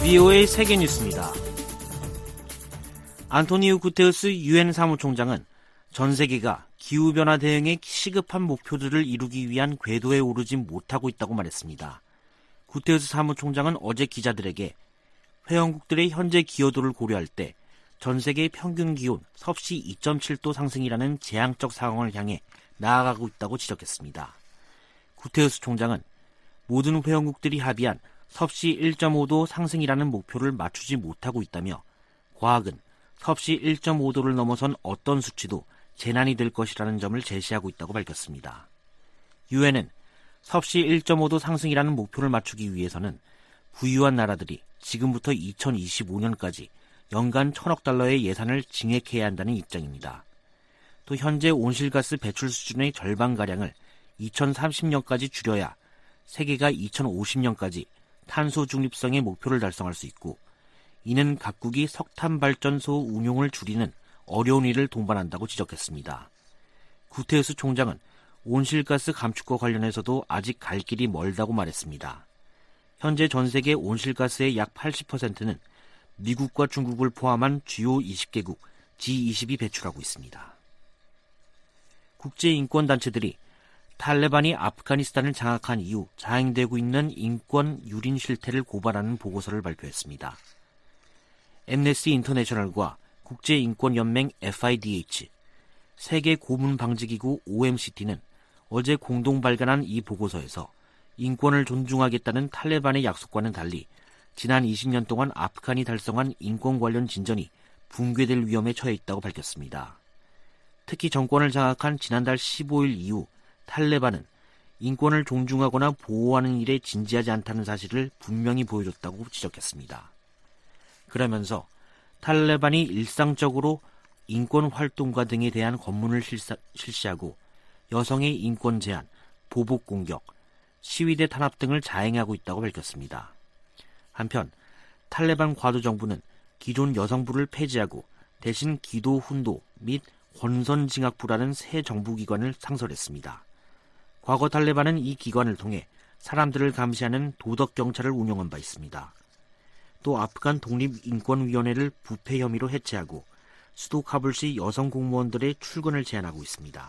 VOA 세계뉴스입니다. 안토니우 구테우스 유엔 사무총장은 전 세계가 기후변화 대응에 시급한 목표들을 이루기 위한 궤도에 오르지 못하고 있다고 말했습니다. 구테우스 사무총장은 어제 기자들에게 회원국들의 현재 기여도를 고려할 때 전 세계의 평균 기온 섭씨 2.7도 상승이라는 재앙적 상황을 향해 나아가고 있다고 지적했습니다. 구테우스 총장은 모든 회원국들이 합의한 섭씨 1.5도 상승이라는 목표를 맞추지 못하고 있다며 과학은 섭씨 1.5도를 넘어선 어떤 수치도 재난이 될 것이라는 점을 제시하고 있다고 밝혔습니다. 유엔은 섭씨 1.5도 상승이라는 목표를 맞추기 위해서는 부유한 나라들이 지금부터 2025년까지 연간 1,000억 달러의 예산을 증액해야 한다는 입장입니다. 또 현재 온실가스 배출 수준의 절반가량을 2030년까지 줄여야 세계가 2050년까지 탄소 중립성의 목표를 달성할 수 있고, 이는 각국이 석탄 발전소 운용을 줄이는 어려운 일을 동반한다고 지적했습니다. 구테우스 총장은 온실가스 감축과 관련해서도 아직 갈 길이 멀다고 말했습니다. 현재 전 세계 온실가스의 약 80%는 미국과 중국을 포함한 주요 20개국 G20이 배출하고 있습니다. 국제인권단체들이 탈레반이 아프가니스탄을 장악한 이후 자행되고 있는 인권 유린 실태를 고발하는 보고서를 발표했습니다. 엠네스티 인터내셔널과 국제인권연맹 FIDH, 세계 고문방지기구 OMCT는 어제 공동 발간한 이 보고서에서 인권을 존중하겠다는 탈레반의 약속과는 달리 지난 20년 동안 아프간이 달성한 인권 관련 진전이 붕괴될 위험에 처해 있다고 밝혔습니다. 특히 정권을 장악한 지난달 15일 이후 탈레반은 인권을 존중하거나 보호하는 일에 진지하지 않다는 사실을 분명히 보여줬다고 지적했습니다. 그러면서 탈레반이 일상적으로 인권 활동가 등에 대한 검문을 실시하고 여성의 인권 제한, 보복 공격, 시위대 탄압 등을 자행하고 있다고 밝혔습니다. 한편 탈레반 과도정부는 기존 여성부를 폐지하고 대신 기도 훈도 및 권선징악부라는 새 정부기관을 창설했습니다. 과거 탈레반은 이 기관을 통해 사람들을 감시하는 도덕경찰을 운영한 바 있습니다. 또 아프간 독립인권위원회를 부패 혐의로 해체하고 수도 카불시 여성 공무원들의 출근을 제한하고 있습니다.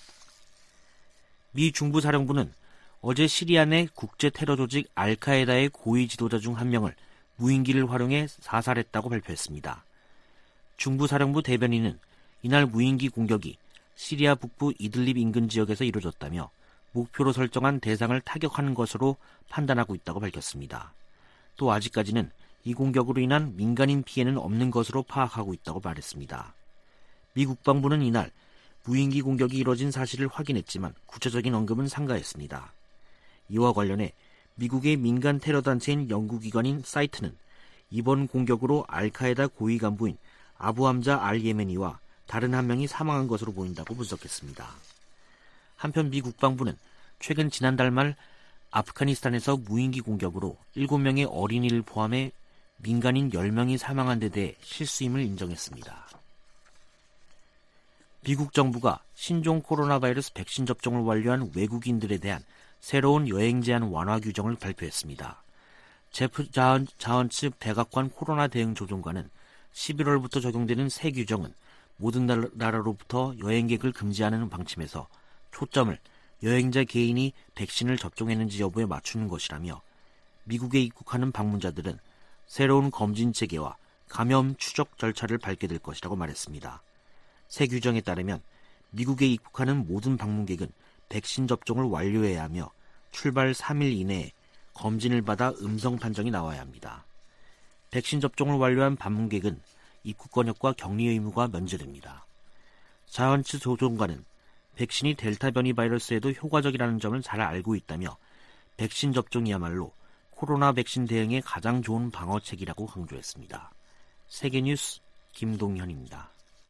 미 중부사령부는 어제 시리아 내 국제 테러 조직 알카에다의 고위 지도자 중 한 명을 무인기를 활용해 사살했다고 발표했습니다. 중부사령부 대변인은 이날 무인기 공격이 시리아 북부 이들립 인근 지역에서 이루어졌다며 목표로 설정한 대상을 타격하는 것으로 판단하고 있다고 밝혔습니다. 또 아직까지는 이 공격으로 인한 민간인 피해는 없는 것으로 파악하고 있다고 말했습니다. 미 국방부는 이날 무인기 공격이 이뤄진 사실을 확인했지만 구체적인 언급은 삼가했습니다. 이와 관련해 미국의 민간 테러 단체인 연구기관인 사이트는 이번 공격으로 알카에다 고위 간부인 아부 함자 알 예멘이와 다른 한 명이 사망한 것으로 보인다고 분석했습니다. 한편 미 국방부는 최근 지난달 말 아프가니스탄에서 무인기 공격으로 7명의 어린이를 포함해 민간인 10명이 사망한 데 대해 실수임을 인정했습니다. 미국 정부가 신종 코로나 바이러스 백신 접종을 완료한 외국인들에 대한 새로운 여행 제한 완화 규정을 발표했습니다. 제프 자언츠 백악관 코로나 대응 조정관은 11월부터 적용되는 새 규정은 모든 나라로부터 여행객을 금지하는 방침에서 초점을 여행자 개인이 백신을 접종했는지 여부에 맞추는 것이라며 미국에 입국하는 방문자들은 새로운 검진 체계와 감염 추적 절차를 밟게 될 것이라고 말했습니다. 새 규정에 따르면 미국에 입국하는 모든 방문객은 백신 접종을 완료해야 하며 출발 3일 이내에 검진을 받아 음성 판정이 나와야 합니다. 백신 접종을 완료한 방문객은 입국 권역과 격리 의무가 면제됩니다. 자언츠 조종관은 백신이 델타 변이 바이러스에도 효과적이라는 점을 잘 알고 있다며 백신 접종이야말로 코로나 백신 대응에 가장 좋은 방어책이라고 강조했습니다. 세계뉴스 김동현입니다.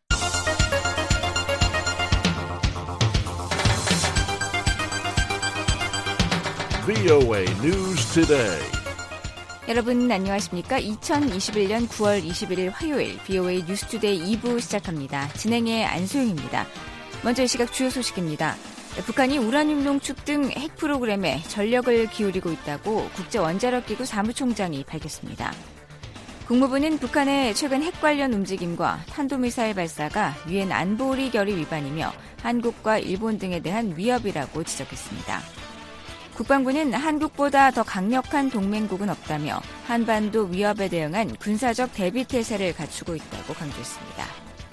VOA News Today. 여러분 안녕하십니까? 2021년 9월 21일 화요일 VOA 뉴스투데이 2부 시작합니다. 진행의 안소영입니다. 먼저 이 시각 주요 소식입니다. 북한이 우라늄 농축 등 핵 프로그램에 전력을 기울이고 있다고 국제원자력기구 사무총장이 밝혔습니다. 국무부는 북한의 최근 핵 관련 움직임과 탄도미사일 발사가 유엔 안보리 결의 위반이며 한국과 일본 등에 대한 위협이라고 지적했습니다. 국방부는 한국보다 더 강력한 동맹국은 없다며 한반도 위협에 대응한 군사적 대비태세를 갖추고 있다고 강조했습니다.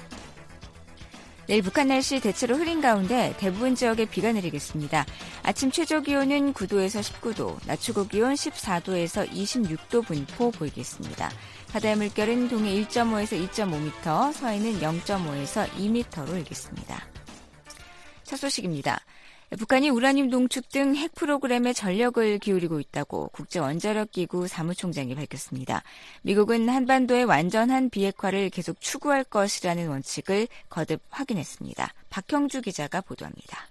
내일 북한 날씨 대체로 흐린 가운데 대부분 지역에 비가 내리겠습니다. 아침 최저기온은 9도에서 19도, 낮 최고기온 14도에서 26도 분포 보이겠습니다. 바다의 물결은 동해 1.5에서 2.5m, 서해는 0.5에서 2m로 일겠습니다. 첫 소식입니다. 북한이 우라늄 농축 등 핵 프로그램에 전력을 기울이고 있다고 국제원자력기구 사무총장이 밝혔습니다. 미국은 한반도의 완전한 비핵화를 계속 추구할 것이라는 원칙을 거듭 확인했습니다. 박형주 기자가 보도합니다.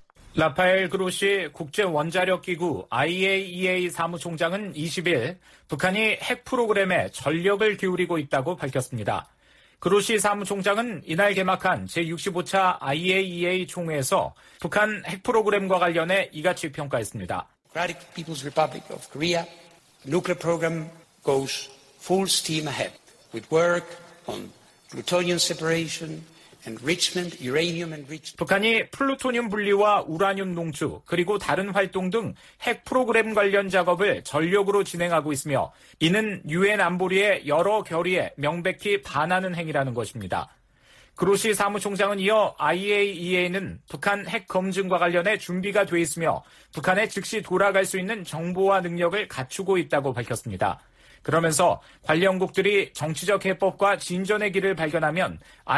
라파엘 그로시 국제원자력기구 IAEA 사무총장은 20일 북한이 핵 프로그램에 전력을 기울이고 있다고 밝혔습니다. 그로시 사무총장은 이날 개막한 제65차 IAEA 총회에서 북한 핵 프로그램과 관련해 이같이 평가했습니다. Democratic People's Republic of Korea nuclear program goes full steam ahead with work on plutonium separation, enrichment, uranium enrichment. 북한이 플루토늄 분리와 우라늄 농축 그리고 다른 활동 등 핵 프로그램 관련 작업을 전력으로 진행하고 있으며 이는 유엔 안보리의 여러 결의에 명백히 반하는 행위라는 것입니다. 그로시 사무총장은 이어 IAEA는 북한 핵 검증과 관련해 준비가 돼 있으며 북한에 즉시 돌아갈 수 있는 정보와 능력을 갖추고 있다고 밝혔습니다. 그러면서 관련국들이 정치적 해법과 진전의 길을 발견하면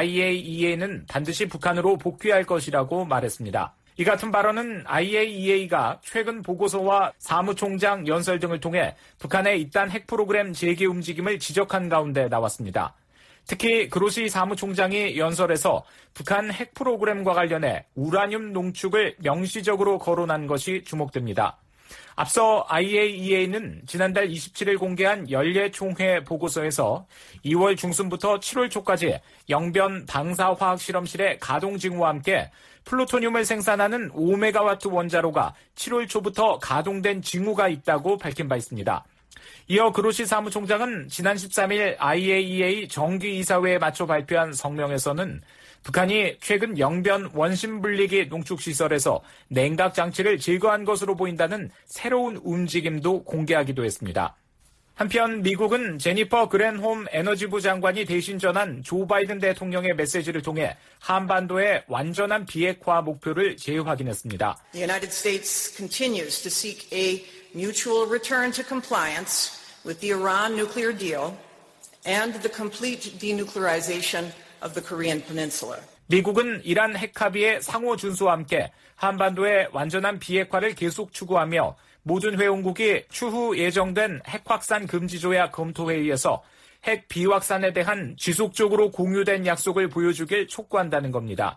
IAEA는 반드시 북한으로 복귀할 것이라고 말했습니다. 이 같은 발언은 IAEA가 최근 보고서와 사무총장 연설 등을 통해 북한의 잇단 핵 프로그램 재개 움직임을 지적한 가운데 나왔습니다. 특히 그로시 사무총장이 연설에서 북한 핵 프로그램과 관련해 우라늄 농축을 명시적으로 거론한 것이 주목됩니다. 앞서 IAEA는 지난달 27일 공개한 연례총회 보고서에서 2월 중순부터 7월 초까지 영변 방사화학실험실의 가동 징후와 함께 플루토늄을 생산하는 5메가와트 원자로가 7월 초부터 가동된 징후가 있다고 밝힌 바 있습니다. 이어 그로시 사무총장은 지난 13일 IAEA 정기이사회에 맞춰 발표한 성명에서는 북한이 최근 영변 원심분리기 농축시설에서 냉각장치를 제거한 것으로 보인다는 새로운 움직임도 공개하기도 했습니다. 한편 미국은 제니퍼 그랜홈 에너지부 장관이 대신 전한 조 바이든 대통령의 메시지를 통해 한반도의 완전한 비핵화 목표를 재확인했습니다. The United States continues to seek a mutual return to compliance with the Iran nuclear deal and the complete denuclearization of the Korean Peninsula. 미국은 이란 핵 합의의 상호 준수와 함께 한반도의 완전한 비핵화를 계속 추구하며 모든 회원국이 추후 예정된 핵 확산 금지 조약 검토 회의에서 핵 비확산에 대한 지속적으로 공유된 약속을 보여주길 촉구한다는 겁니다.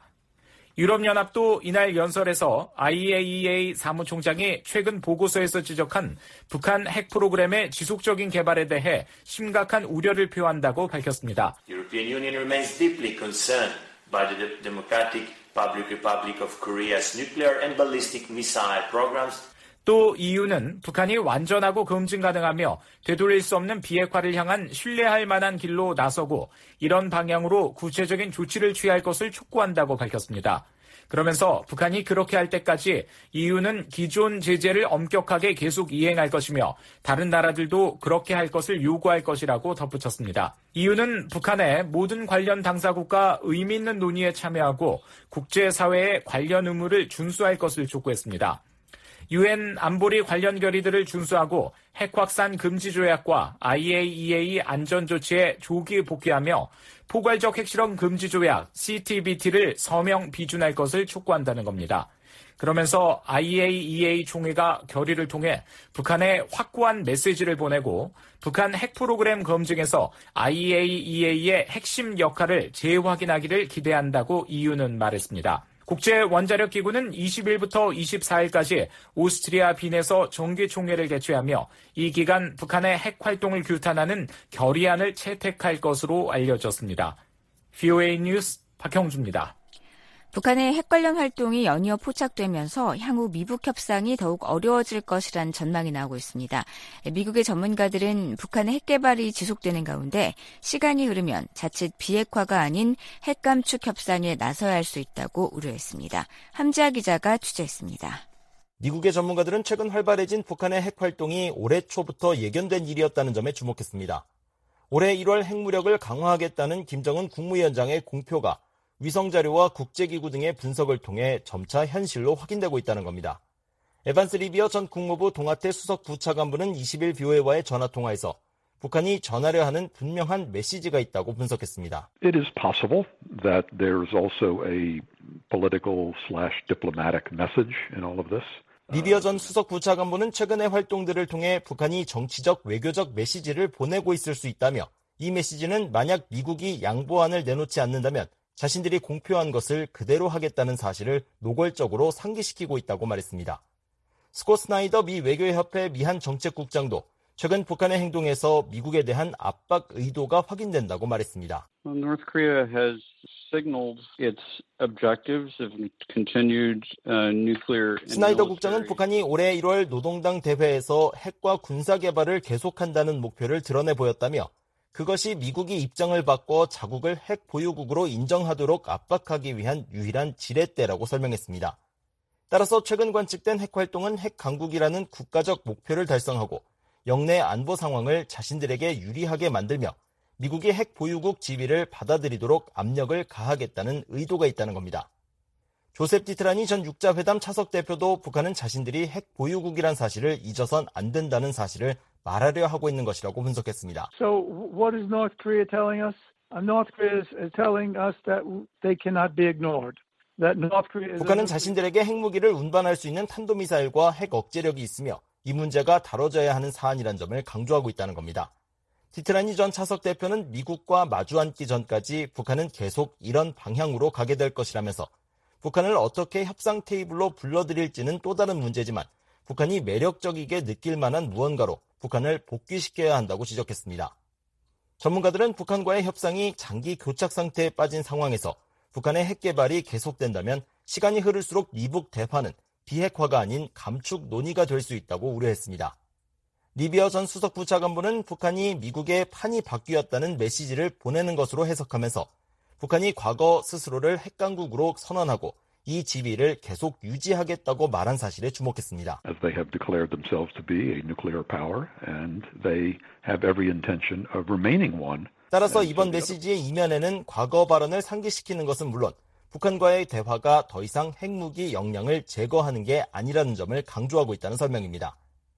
유럽연합도 이날 연설에서 IAEA 사무총장이 최근 보고서에서 지적한 북한 핵 프로그램의 지속적인 개발에 대해 심각한 우려를 표한다고 밝혔습니다. European Union remains deeply concerned by the Democratic Public Republic of Korea's nuclear and ballistic missile programs. 또 EU는 북한이 완전하고 검증 가능하며 되돌릴 수 없는 비핵화를 향한 신뢰할 만한 길로 나서고 이런 방향으로 구체적인 조치를 취할 것을 촉구한다고 밝혔습니다. 그러면서 북한이 그렇게 할 때까지 EU는 기존 제재를 엄격하게 계속 이행할 것이며 다른 나라들도 그렇게 할 것을 요구할 것이라고 덧붙였습니다. EU는 북한의 모든 관련 당사국과 의미 있는 논의에 참여하고 국제사회의 관련 의무를 준수할 것을 촉구했습니다. 유엔 안보리 관련 결의들을 준수하고 핵 확산 금지 조약과 IAEA 안전조치에 조기 복귀하며 포괄적 핵실험 금지 조약 CTBT를 서명 비준할 것을 촉구한다는 겁니다. 그러면서 IAEA 총회가 결의를 통해 북한에 확고한 메시지를 보내고 북한 핵 프로그램 검증에서 IAEA의 핵심 역할을 재확인하기를 기대한다고 EU는 말했습니다. 국제원자력기구는 20일부터 24일까지 오스트리아 빈에서 정기총회를 개최하며 이 기간 북한의 핵 활동을 규탄하는 결의안을 채택할 것으로 알려졌습니다. VOA 뉴스 박형주입니다. 북한의 핵 관련 활동이 연이어 포착되면서 향후 미북 협상이 더욱 어려워질 것이란 전망이 나오고 있습니다. 미국의 전문가들은 북한의 핵 개발이 지속되는 가운데 시간이 흐르면 자칫 비핵화가 아닌 핵 감축 협상에 나서야 할 수 있다고 우려했습니다. 함지아 기자가 취재했습니다. 미국의 전문가들은 최근 활발해진 북한의 핵 활동이 올해 초부터 예견된 일이었다는 점에 주목했습니다. 올해 1월 핵무력을 강화하겠다는 김정은 국무위원장의 공표가 위성자료와 국제기구 등의 분석을 통해 점차 현실로 확인되고 있다는 겁니다. 에반스 리비어 전 국무부 동아태 수석 부차관부는 20일 BOA와의 전화통화에서 북한이 전하려 하는 분명한 메시지가 있다고 분석했습니다. It is possible that there is also a political/diplomatic message in all of this. 리비어 전 수석 부차관부는 최근의 활동들을 통해 북한이 정치적 외교적 메시지를 보내고 있을 수 있다며 이 메시지는 만약 미국이 양보안을 내놓지 않는다면 자신들이 공표한 것을 그대로 하겠다는 사실을 노골적으로 상기시키고 있다고 말했습니다. 스콧 스나이더 미 외교협회 미한 정책국장도 최근 북한의 행동에서 미국에 대한 압박 의도가 확인된다고 말했습니다. North Korea has signaled its objectives of continued nuclear. 스나이더 국장은 북한이 올해 1월 노동당 대회에서 핵과 군사 개발을 계속한다는 목표를 드러내 보였다며 그것이 미국이 입장을 바꿔 자국을 핵 보유국으로 인정하도록 압박하기 위한 유일한 지렛대라고 설명했습니다. 따라서 최근 관측된 핵 활동은 핵 강국이라는 국가적 목표를 달성하고 영내 안보 상황을 자신들에게 유리하게 만들며 미국이 핵 보유국 지위를 받아들이도록 압력을 가하겠다는 의도가 있다는 겁니다. 조셉 디트라니 전 육자회담 차석 대표도 북한은 자신들이 핵 보유국이란 사실을 잊어선 안 된다는 사실을 말하려 하고 있는 것이라고 분석했습니다. So what is North Korea telling us? North Korea is telling us that they cannot be ignored. 북한은 자신들에게 핵무기를 운반할 수 있는 탄도미사일과 핵 억제력이 있으며 이 문제가 다뤄져야 하는 사안이란 점을 강조하고 있다는 겁니다. 디트라니 전 차석 대표는 미국과 마주 앉기 전까지 북한은 계속 이런 방향으로 가게 될 것이라면서 북한을 어떻게 협상 테이블로 불러들일지는 또 다른 문제지만 북한이 매력적이게 느낄 만한 무언가로 북한을 복귀시켜야 한다고 지적했습니다. 전문가들은 북한과의 협상이 장기 교착 상태에 빠진 상황에서 북한의 핵 개발이 계속된다면 시간이 흐를수록 미북 대화는 비핵화가 아닌 감축 논의가 될 수 있다고 우려했습니다. 리비어 전 수석 부차관부는 북한이 미국의 판이 바뀌었다는 메시지를 보내는 것으로 해석하면서 북한이 과거 스스로를 핵강국으로 선언하고 이 지위를 계속 유지하겠다고 말한 사실에 주목했습니다. As they have declared themselves to be a nuclear power and they have every intention of remaining one. 따라서 이번 메시지의 이면에는 과거 발언을 상기시키는 것은 물론 북한과의 대화가 더 이상 핵무기 역량을 제거하는 게 아니라는 점을 강조하고 있다는 설명입니다.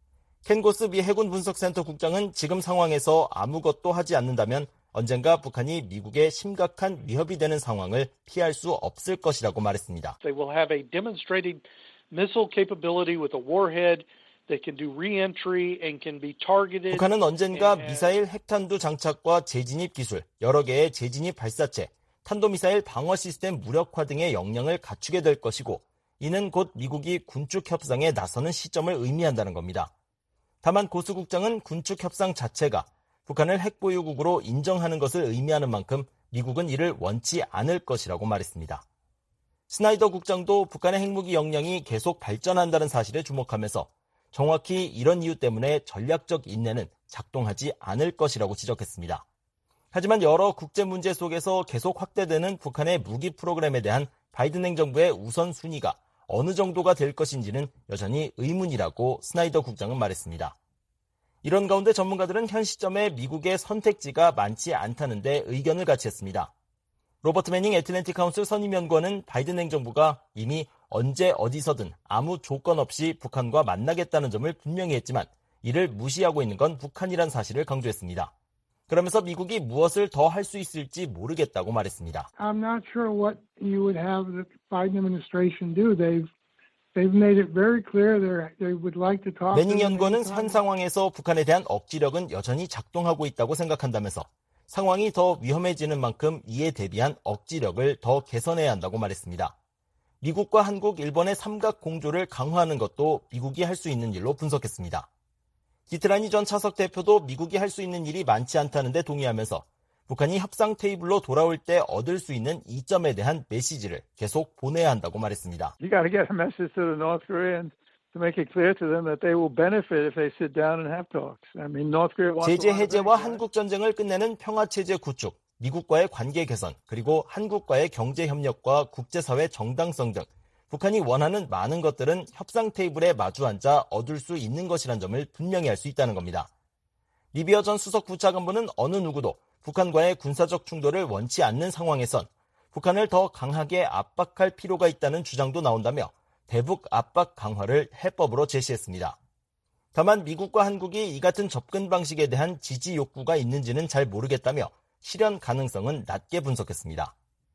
켄 고스 미 해군 분석센터 국장은 지금 상황에서 아무것도 하지 않는다면 언젠가 북한이 미국의 심각한 위협이 되는 상황을 피할 수 없을 것이라고 말했습니다. They will have a demonstrated missile capability with a warhead that can do re-entry and can be targeted. 북한은 언젠가 미사일 핵탄두 장착과 재진입 기술, 여러 개의 재진입 발사체, 탄도미사일 방어 시스템 무력화 등의 역량을 갖추게 될 것이고 이는 곧 미국이 군축 협상에 나서는 시점을 의미한다는 겁니다. 다만 고스 국장은 군축 협상 자체가 북한을 핵보유국으로 인정하는 것을 의미하는 만큼 미국은 이를 원치 않을 것이라고 말했습니다. 스나이더 국장도 북한의 핵무기 역량이 계속 발전한다는 사실에 주목하면서 정확히 이런 이유 때문에 전략적 인내는 작동하지 않을 것이라고 지적했습니다. 하지만 여러 국제 문제 속에서 계속 확대되는 북한의 무기 프로그램에 대한 바이든 행정부의 우선순위가 어느 정도가 될 것인지는 여전히 의문이라고 스나이더 국장은 말했습니다. 이런 가운데 전문가들은 현 시점에 미국의 선택지가 많지 않다는 데 의견을 같이 했습니다. 로버트 매닝 애틀랜틱 카운슬 선임연구원은 바이든 행정부가 이미 언제 어디서든 아무 조건 없이 북한과 만나겠다는 점을 분명히 했지만 이를 무시하고 있는 건 북한이란 사실을 강조했습니다. 그러면서 미국이 무엇을 더 할 수 있을지 모르겠다고 말했습니다. I'm not sure what you would have the Biden administration do. They've made it very clear they would like to talk. 매닝 연구원은 현 상황에서 북한에 대한 억지력은 여전히 작동하고 있다고 생각한다면서 상황이 더 위험해지는 만큼 이에 대비한 억지력을 더 개선해야 한다고 말했습니다. 미국과 한국, 일본의 삼각 공조를 강화하는 것도 미국이 할 수 있는 일로 분석했습니다. 디트라니 전 차석 대표도 미국이 할 수 있는 일이 많지 않다는 데 동의하면서 북한이 협상 테이블로 돌아올 때 얻을 수 있는 이점에 대한 메시지를 계속 보내야 한다고 말했습니다. You got to get a message to the North Koreans to make it clear to them that they will benefit if they sit down and have talks. I mean, North Korea wants 제재 해제와 한국 전쟁을 끝내는 평화 체제 구축, 미국과의 관계 개선, 그리고 한국과의 경제 협력과 국제사회 정당성 등 북한이 원하는 많은 것들은 협상 테이블에 마주 앉아 얻을 수 있는 것이란 점을 분명히 할 수 있다는 겁니다. 리비어 전 수석 부차관보는 어느 누구도 북한과의 군사적 충돌을 원치 않는 상황에선 북한을 더 강하게 압박할 필요가 있다는 주장도 나온다며 대북 압박 강화를 해법으로 제시했습니다. 다만 미국과 한국이 이 같은 접근 방식에 대한 지지 욕구가 있는지는 잘 모르겠다며 실현 가능성은 낮게 분석했습니다.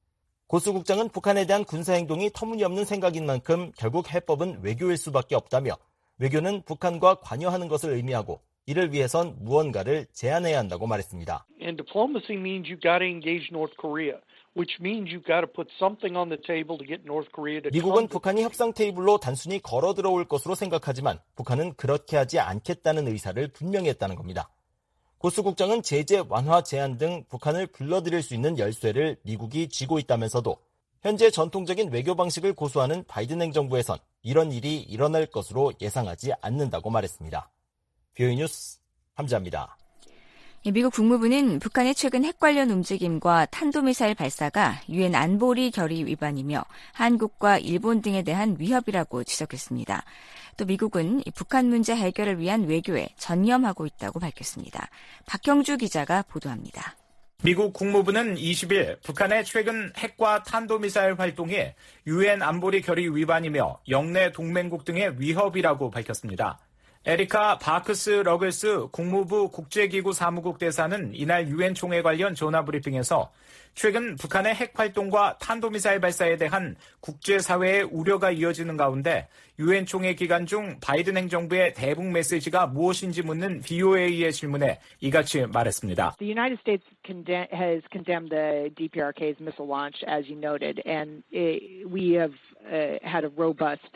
고수 국장은 북한에 대한 군사행동이 터무니없는 생각인 만큼 결국 해법은 외교일 수밖에 없다며 외교는 북한과 관여하는 것을 의미하고 이를 위해선 무언가를 제안해야 한다고 말했습니다. And diplomacy means you got to engage North Korea, which means you got to put something on the table to get North Korea to. 미국은 북한이 협상 테이블로 단순히 걸어 들어올 것으로 생각하지만 북한은 그렇게 하지 않겠다는 의사를 분명히 했다는 겁니다. 고수 국장은 제재 완화 제안 등 북한을 불러들일 수 있는 열쇠를 미국이 쥐고 있다면서도 현재 전통적인 외교 방식을 고수하는 바이든 행정부에선 이런 일이 일어날 것으로 예상하지 않는다고 말했습니다. VOA 뉴스 함자입니다. 미국 국무부는 북한의 최근 핵 관련 움직임과 탄도미사일 발사가 유엔 안보리 결의 위반이며 한국과 일본 등에 대한 위협이라고 지적했습니다. 또 미국은 북한 문제 해결을 위한 외교에 전념하고 있다고 밝혔습니다. 박형주 기자가 보도합니다. 미국 국무부는 20일 북한의 최근 핵과 탄도미사일 활동이 유엔 안보리 결의 위반이며 영내 동맹국 등의 위협이라고 밝혔습니다. 에리카 바크스 러글스 국무부 국제기구 사무국 대사는 이날 유엔 총회 관련 전화 브리핑에서 최근 북한의 핵 활동과 탄도미사일 발사에 대한 국제사회의 우려가 이어지는 가운데 유엔 총회 기간 중 바이든 행정부의 대북 메시지가 무엇인지 묻는 VOA의 질문에 이같이 말했습니다. The United States has condemned the DPRK's missile launch, as you noted, and we have had a robust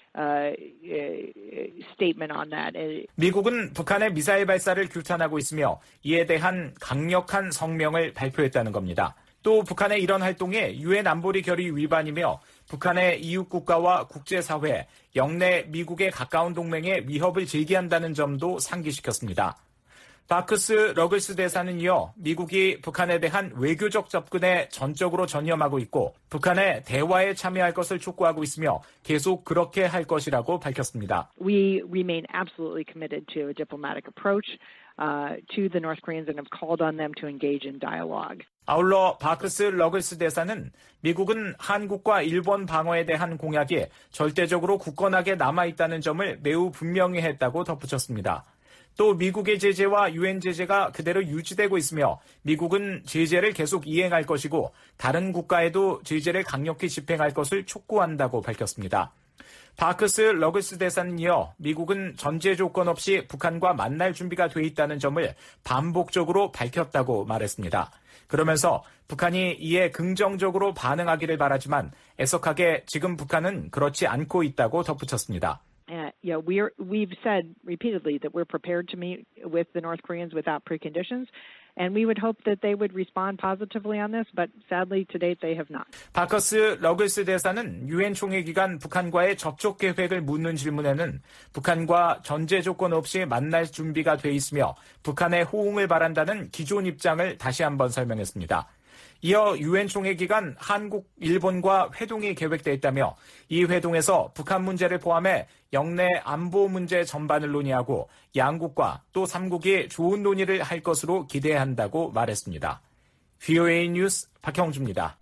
statement on that. 미국은 북한의 미사일 발사를 규탄하고 있으며 이에 대한 강력한 성명을 발표했다는 겁니다. 또 북한의 이런 활동이 유엔 안보리 결의 위반이며 북한의 이웃 국가와 국제사회, 영내 미국의 가까운 동맹에 위협을 제기한다는 점도 상기시켰습니다. 바크스 러글스 대사는 이어 미국이 북한에 대한 외교적 접근에 전적으로 전념하고 있고 북한의 대화에 참여할 것을 촉구하고 있으며 계속 그렇게 할 것이라고 밝혔습니다. We remain absolutely committed to a diplomatic approach to the North Koreans and have called on them to engage in dialogue. 아울러 바크스 러글스 대사는 미국은 한국과 일본 방어에 대한 공약이 절대적으로 굳건하게 남아있다는 점을 매우 분명히 했다고 덧붙였습니다. 또 미국의 제재와 유엔 제재가 그대로 유지되고 있으며 미국은 제재를 계속 이행할 것이고 다른 국가에도 제재를 강력히 집행할 것을 촉구한다고 밝혔습니다. 바크스 러글스 대사는 이어 미국은 전제 조건 없이 북한과 만날 준비가 돼 있다는 점을 반복적으로 밝혔다고 말했습니다. 그러면서 북한이 이에 긍정적으로 반응하기를 바라지만 애석하게 지금 북한은 그렇지 않고 있다고 덧붙였습니다. We've said repeatedly that we're prepared to meet with the North Koreans without preconditions, and we would hope that they would respond positively on this, but sadly to date they have not. 바커스 러글스 대사는 유엔 총회 기간 북한과의 접촉 계획을 묻는 질문에는 북한과 전제 조건 없이 만날 준비가 돼 있으며 북한의 호응을 바란다는 기존 입장을 다시 한번 설명했습니다. 이어 유엔 총회 기간 한국, 일본과 회동이 계획돼 있다며 이 회동에서 북한 문제를 포함해 영내 안보 문제 전반을 논의하고 양국과 또 3국이 좋은 논의를 할 것으로 기대한다고 말했습니다. VOA 뉴스 박형주입니다.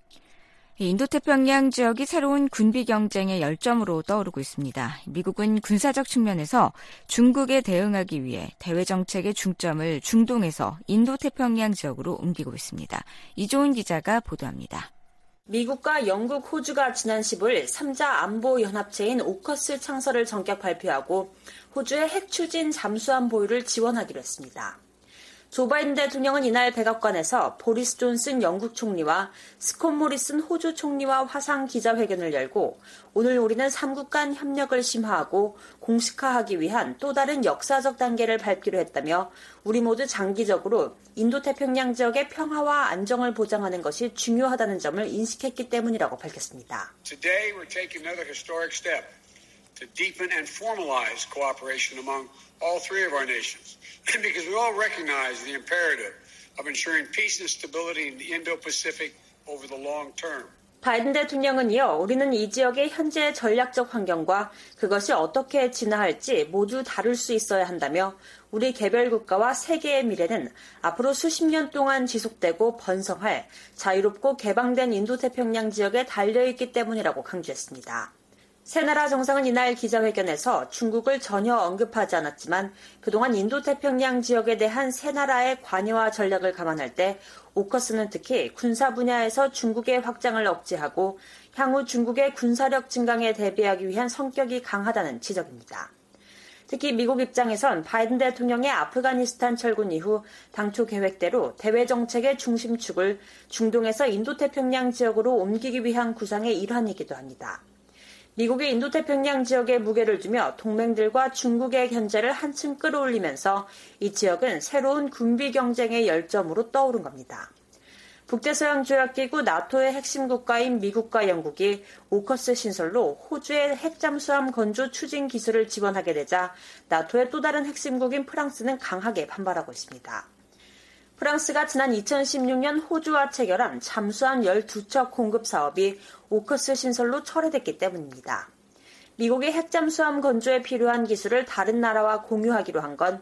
인도태평양 지역이 새로운 군비 경쟁의 열점으로 떠오르고 있습니다. 미국은 군사적 측면에서 중국에 대응하기 위해 대외 정책의 중점을 중동에서 인도태평양 지역으로 옮기고 있습니다. 이조은 기자가 보도합니다. 미국과 영국, 호주가 지난 10일 3자 안보연합체인 오커스 창설을 전격 발표하고 호주의 핵 추진 잠수함 보유를 지원하기로 했습니다. 조 바이든 대통령은 이날 백악관에서 보리스 존슨 영국 총리와 스콧 모리슨 호주 총리와 화상 기자회견을 열고 오늘 우리는 3국 간 협력을 심화하고 공식화하기 위한 또 다른 역사적 단계를 밟기로 했다며 우리 모두 장기적으로 인도태평양 지역의 평화와 안정을 보장하는 것이 중요하다는 점을 인식했기 때문이라고 밝혔습니다. Today we're taking another historic step to deepen and formalize cooperation among all three of our nations. Because we all recognize the imperative of ensuring peace and stability in the Indo-Pacific over the long term. 바이든 대통령은 이어 우리는 이 지역의 현재 전략적 환경과 그것이 어떻게 진화할지 모두 다룰 수 있어야 한다며 우리 개별 국가와 세계의 미래는 앞으로 수십 년 동안 지속되고 번성할 자유롭고 개방된 인도태평양 지역에 달려있기 때문이라고 강조했습니다. 세 나라 정상은 이날 기자회견에서 중국을 전혀 언급하지 않았지만 그동안 인도태평양 지역에 대한 세 나라의 관여와 전략을 감안할 때 오커스는 특히 군사 분야에서 중국의 확장을 억제하고 향후 중국의 군사력 증강에 대비하기 위한 성격이 강하다는 지적입니다. 특히 미국 입장에선 바이든 대통령의 아프가니스탄 철군 이후 당초 계획대로 대외 정책의 중심축을 중동에서 인도태평양 지역으로 옮기기 위한 구상의 일환이기도 합니다. 미국이 인도태평양 지역에 무게를 두며 동맹들과 중국의 견제를 한층 끌어올리면서 이 지역은 새로운 군비 경쟁의 열점으로 떠오른 겁니다. 북대서양조약기구 나토의 핵심 국가인 미국과 영국이 오커스 신설로 호주의 핵잠수함 건조 추진 기술을 지원하게 되자 나토의 또 다른 핵심국인 프랑스는 강하게 반발하고 있습니다. 프랑스가 지난 2016년 호주와 체결한 잠수함 12척 공급 사업이 오커스 신설로 철회됐기 때문입니다. 미국이 핵잠수함 건조에 필요한 기술을 다른 나라와 공유하기로 한 건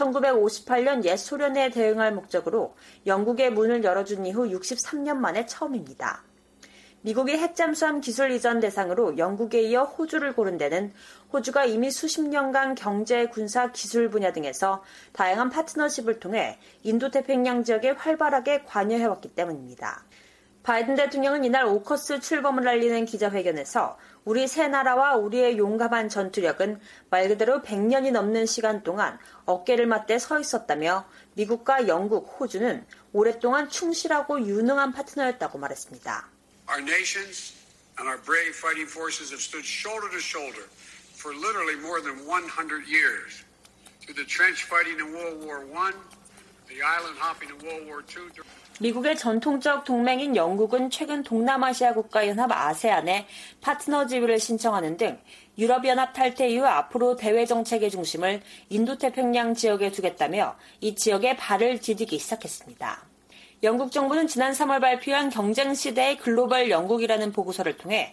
1958년 옛 소련에 대응할 목적으로 영국의 문을 열어준 이후 63년 만에 처음입니다. 미국이 핵잠수함 기술 이전 대상으로 영국에 이어 호주를 고른 데는 호주가 이미 수십 년간 경제, 군사, 기술 분야 등에서 다양한 파트너십을 통해 인도태평양 지역에 활발하게 관여해왔기 때문입니다. 바이든 대통령은 이날 오커스 출범을 알리는 기자회견에서 우리 세 나라와 우리의 용감한 전투력은 말 그대로 100년이 넘는 시간 동안 어깨를 맞대 서 있었다며 미국과 영국, 호주는 오랫동안 충실하고 유능한 파트너였다고 말했습니다. Our nations and our brave fighting forces have stood shoulder to shoulder for literally more than 100 years. Through the trench fighting in World War I, the island hopping in World War II. 미국의 전통적 동맹인 영국은 최근 동남아시아 국가연합 아세안에 파트너 지위를 신청하는 등 유럽연합 탈퇴 이후 앞으로 대외 정책의 중심을 인도태평양 지역에 두겠다며 이 지역에 발을 디디기 시작했습니다. 영국 정부는 지난 3월 발표한 경쟁시대의 글로벌 영국이라는 보고서를 통해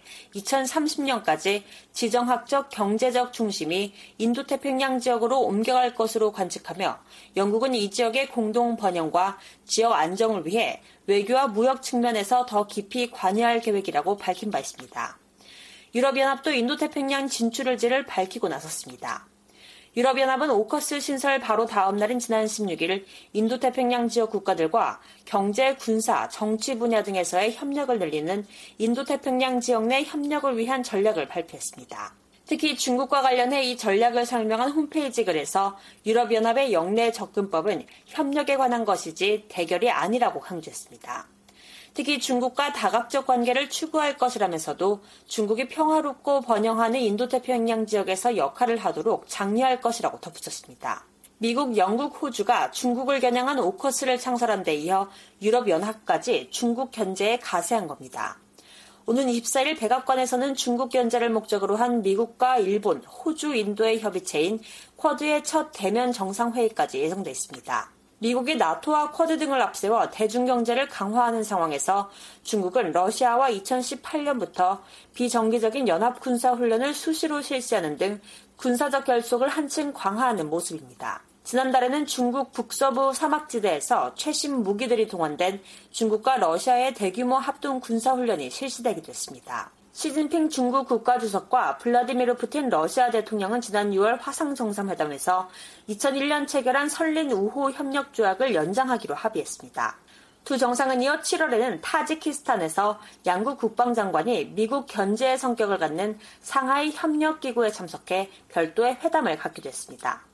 2030년까지 지정학적 경제적 중심이 인도태평양 지역으로 옮겨갈 것으로 관측하며 영국은 이 지역의 공동 번영과 지역 안정을 위해 외교와 무역 측면에서 더 깊이 관여할 계획이라고 밝힌 바 있습니다. 유럽연합도 인도태평양 진출을지를 밝히고 나섰습니다. 유럽연합은 오커스 신설 바로 다음 날인 지난 16일 인도태평양 지역 국가들과 경제, 군사, 정치 분야 등에서의 협력을 늘리는 인도태평양 지역 내 협력을 위한 전략을 발표했습니다. 특히 중국과 관련해 이 전략을 설명한 홈페이지 글에서 유럽연합의 영내 접근법은 협력에 관한 것이지 대결이 아니라고 강조했습니다. 특히 중국과 다각적 관계를 추구할 것이라면서도 중국이 평화롭고 번영하는 인도태평양 지역에서 역할을 하도록 장려할 것이라고 덧붙였습니다. 미국, 영국, 호주가 중국을 겨냥한 오커스를 창설한 데 이어 유럽연합까지 중국 견제에 가세한 겁니다. 오는 24일 백악관에서는 중국 견제를 목적으로 한 미국과 일본, 호주, 인도의 협의체인 쿼드의 첫 대면 정상회의까지 예정돼 있습니다. 미국이 나토와 쿼드 등을 앞세워 대중경제를 강화하는 상황에서 중국은 러시아와 2018년부터 비정기적인 연합군사훈련을 수시로 실시하는 등 군사적 결속을 한층 강화하는 모습입니다. 지난달에는 중국 북서부 사막지대에서 최신 무기들이 동원된 중국과 러시아의 대규모 합동 군사훈련이 실시되기도 했습니다. 시진핑 중국 국가주석과 블라디미르 푸틴 러시아 대통령은 지난 6월 화상정상회담에서 2001년 체결한 설린 우호 협력조약을 연장하기로 합의했습니다. 두 정상은 이어 7월에는 타지키스탄에서 양국 국방장관이 미국 견제의 성격을 갖는 상하이 협력기구에 참석해 별도의 회담을 갖기도 했습니다.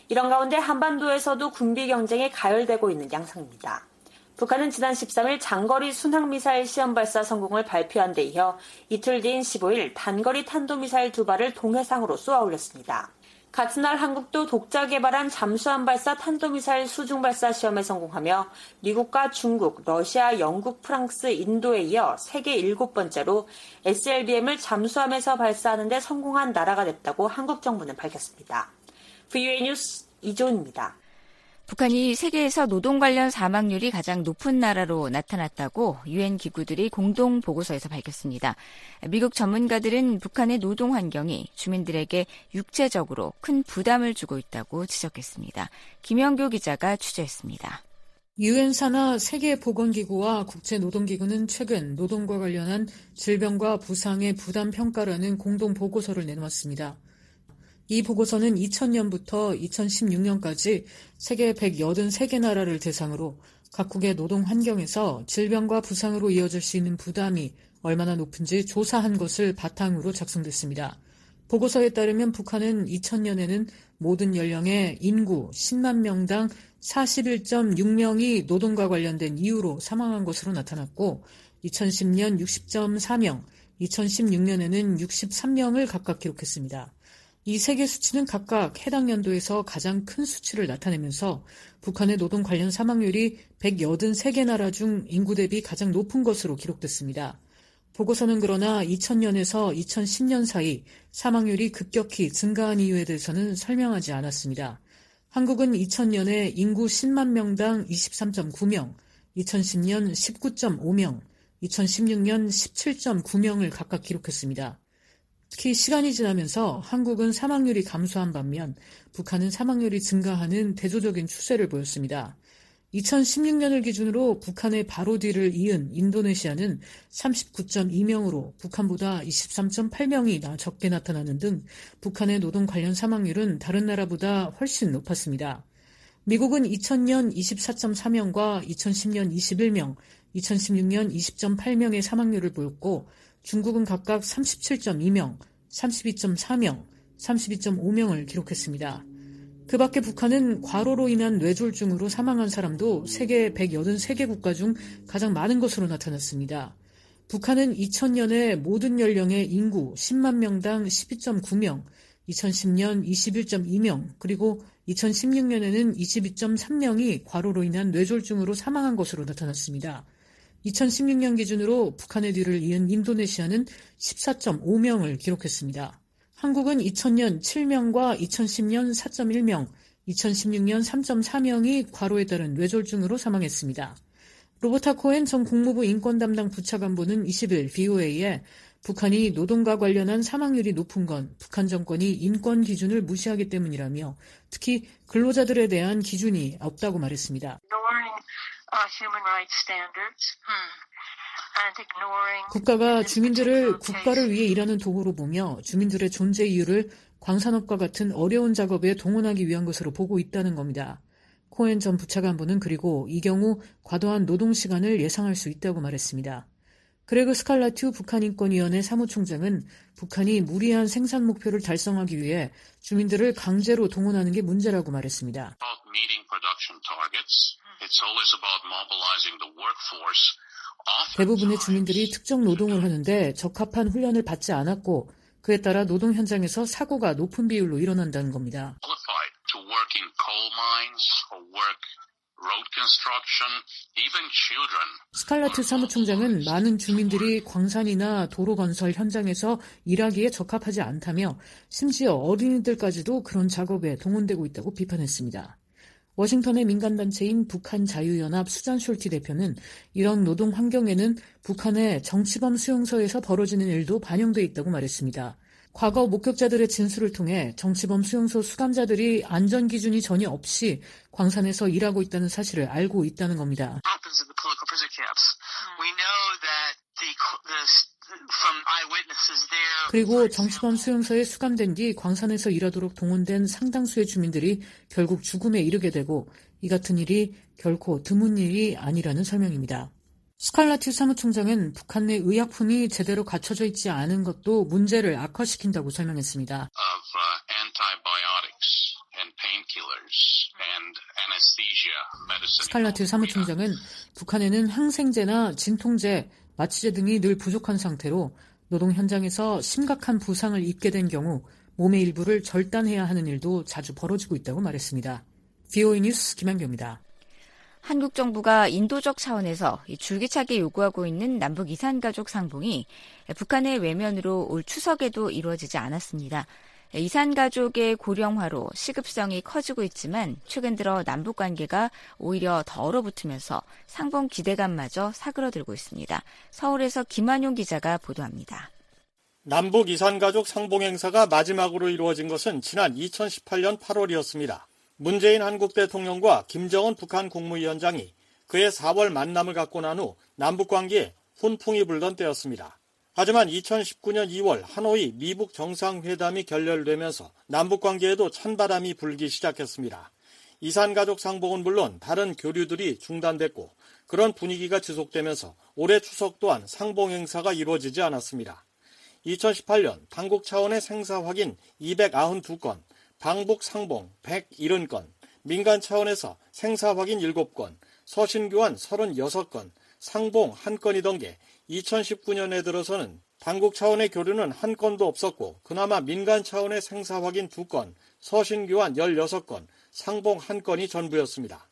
이런 가운데 한반도에서도 군비 경쟁이 가열되고 있는 양상입니다. 북한은 지난 13일 장거리 순항미사일 시험 발사 성공을 발표한 데 이어 이틀 뒤인 15일 단거리 탄도미사일 2발을 동해상으로 쏘아 올렸습니다. 같은 날 한국도 독자 개발한 잠수함 발사 탄도미사일 수중 발사 시험에 성공하며 미국과 중국, 러시아, 영국, 프랑스, 인도에 이어 세계 7번째로 SLBM을 잠수함에서 발사하는 데 성공한 나라가 됐다고 한국 정부는 밝혔습니다. VOA 뉴스 이조은입니다. 북한이 세계에서 노동 관련 사망률이 가장 높은 나라로 나타났다고 유엔 기구들이 공동 보고서에서 밝혔습니다. 미국 전문가들은 북한의 노동 환경이 주민들에게 육체적으로 큰 부담을 주고 있다고 지적했습니다. 김영교 기자가 취재했습니다. 유엔 산하 세계보건기구와 국제노동기구는 최근 노동과 관련한 질병과 부상의 부담 평가라는 공동 보고서를 내놓았습니다. 이 보고서는 2000년부터 2016년까지 세계 183개 나라를 대상으로 각국의 노동 환경에서 질병과 부상으로 이어질 수 있는 부담이 얼마나 높은지 조사한 것을 바탕으로 작성됐습니다. 보고서에 따르면 북한은 2000년에는 모든 연령의 인구 10만 명당 41.6명이 노동과 관련된 이유로 사망한 것으로 나타났고 2010년 60.4명, 2016년에는 63명을 각각 기록했습니다. 이 세 개 수치는 각각 해당 연도에서 가장 큰 수치를 나타내면서 북한의 노동 관련 사망률이 183개 나라 중 인구 대비 가장 높은 것으로 기록됐습니다. 보고서는 그러나 2000년에서 2010년 사이 사망률이 급격히 증가한 이유에 대해서는 설명하지 않았습니다. 한국은 2000년에 인구 10만 명당 23.9명, 2010년 19.5명, 2016년 17.9명을 각각 기록했습니다. 특히 시간이 지나면서 한국은 사망률이 감소한 반면 북한은 사망률이 증가하는 대조적인 추세를 보였습니다. 2016년을 기준으로 북한의 바로 뒤를 이은 인도네시아는 39.2명으로 북한보다 23.8명이 적게 나타나는 등 북한의 노동 관련 사망률은 다른 나라보다 훨씬 높았습니다. 미국은 2000년 24.4명과 2010년 21명, 2016년 20.8명의 사망률을 보였고 중국은 각각 37.2명, 32.4명, 32.5명을 기록했습니다. 그 밖에 북한은 과로로 인한 뇌졸중으로 사망한 사람도 세계 183개 국가 중 가장 많은 것으로 나타났습니다. 북한은 2000년에 모든 연령의 인구 10만 명당 12.9명, 2010년 21.2명, 그리고 2016년에는 22.3명이 과로로 인한 뇌졸중으로 사망한 것으로 나타났습니다. 2016년 기준으로 북한의 뒤를 이은 인도네시아는 14.5명을 기록했습니다. 한국은 2000년 7명과 2010년 4.1명, 2016년 3.4명이 과로에 따른 뇌졸중으로 사망했습니다. 로버타 코엔 전 국무부 인권 담당 부차관보는 20일 VOA에 북한이 노동과 관련한 사망률이 높은 건 북한 정권이 인권 기준을 무시하기 때문이라며 특히 근로자들에 대한 기준이 없다고 말했습니다. 국가가 주민들을 국가를 위해 일하는 도구로 보며 주민들의 존재 이유를 광산업과 같은 어려운 작업에 동원하기 위한 것으로 보고 있다는 겁니다. 코엔 전 부차관보는 그리고 이 경우 과도한 노동 시간을 예상할 수 있다고 말했습니다. 그레그 스칼라튜 북한인권위원회 사무총장은 북한이 무리한 생산 목표를 달성하기 위해 주민들을 강제로 동원하는 게 문제라고 말했습니다. 대부분의 주민들이 특정 노동을 하는데 적합한 훈련을 받지 않았고 그에 따라 노동 현장에서 사고가 높은 비율로 일어난다는 겁니다. 스칼라트 사무총장은 많은 주민들이 광산이나 도로 건설 현장에서 일하기에 적합하지 않다며 심지어 어린이들까지도 그런 작업에 동원되고 있다고 비판했습니다. 워싱턴의 민간단체인 북한자유연합 수잔 숄티 대표는 이런 노동 환경에는 북한의 정치범 수용소에서 벌어지는 일도 반영돼 있다고 말했습니다. 과거 목격자들의 진술을 통해 정치범 수용소 수감자들이 안전기준이 전혀 없이 광산에서 일하고 있다는 사실을 알고 있다는 겁니다. 그리고 정치범 수용소에 수감된 뒤 광산에서 일하도록 동원된 상당수의 주민들이 결국 죽음에 이르게 되고 이 같은 일이 결코 드문 일이 아니라는 설명입니다. 스칼라튜 사무총장은 북한 내 의약품이 제대로 갖춰져 있지 않은 것도 문제를 악화시킨다고 설명했습니다. 스칼라트 사무총장은 북한에는 항생제나 진통제, 마취제 등이 늘 부족한 상태로 노동 현장에서 심각한 부상을 입게 된 경우 몸의 일부를 절단해야 하는 일도 자주 벌어지고 있다고 말했습니다. VOA 뉴스 김한교입니다. 한국 정부가 인도적 차원에서 줄기차게 요구하고 있는 남북 이산가족 상봉이 북한의 외면으로 올 추석에도 이루어지지 않았습니다. 이산가족의 고령화로 시급성이 커지고 있지만 최근 들어 남북관계가 오히려 더 얼어붙으면서 상봉 기대감마저 사그러들고 있습니다. 서울에서 김한용 기자가 보도합니다. 남북 이산가족 상봉 행사가 마지막으로 이루어진 것은 지난 2018년 8월이었습니다. 문재인 한국 대통령과 김정은 북한 국무위원장이 그해 4월 만남을 갖고 난 후 남북관계에 훈풍이 불던 때였습니다. 하지만 2019년 2월 하노이 미북 정상회담이 결렬되면서 남북관계에도 찬바람이 불기 시작했습니다. 이산가족 상봉은 물론 다른 교류들이 중단됐고 그런 분위기가 지속되면서 올해 추석 또한 상봉 행사가 이루어지지 않았습니다. 2018년 당국 차원의 생사 확인 292건, 방북 상봉 170건, 민간 차원에서 생사 확인 7건, 서신 교환 36건, 상봉 1건이던 게 2019년에 들어서는 당국 차원의 교류는 한 건도 없었고 그나마 민간 차원의 생사 확인 2건, 서신 교환 16건, 상봉 1건이 전부였습니다.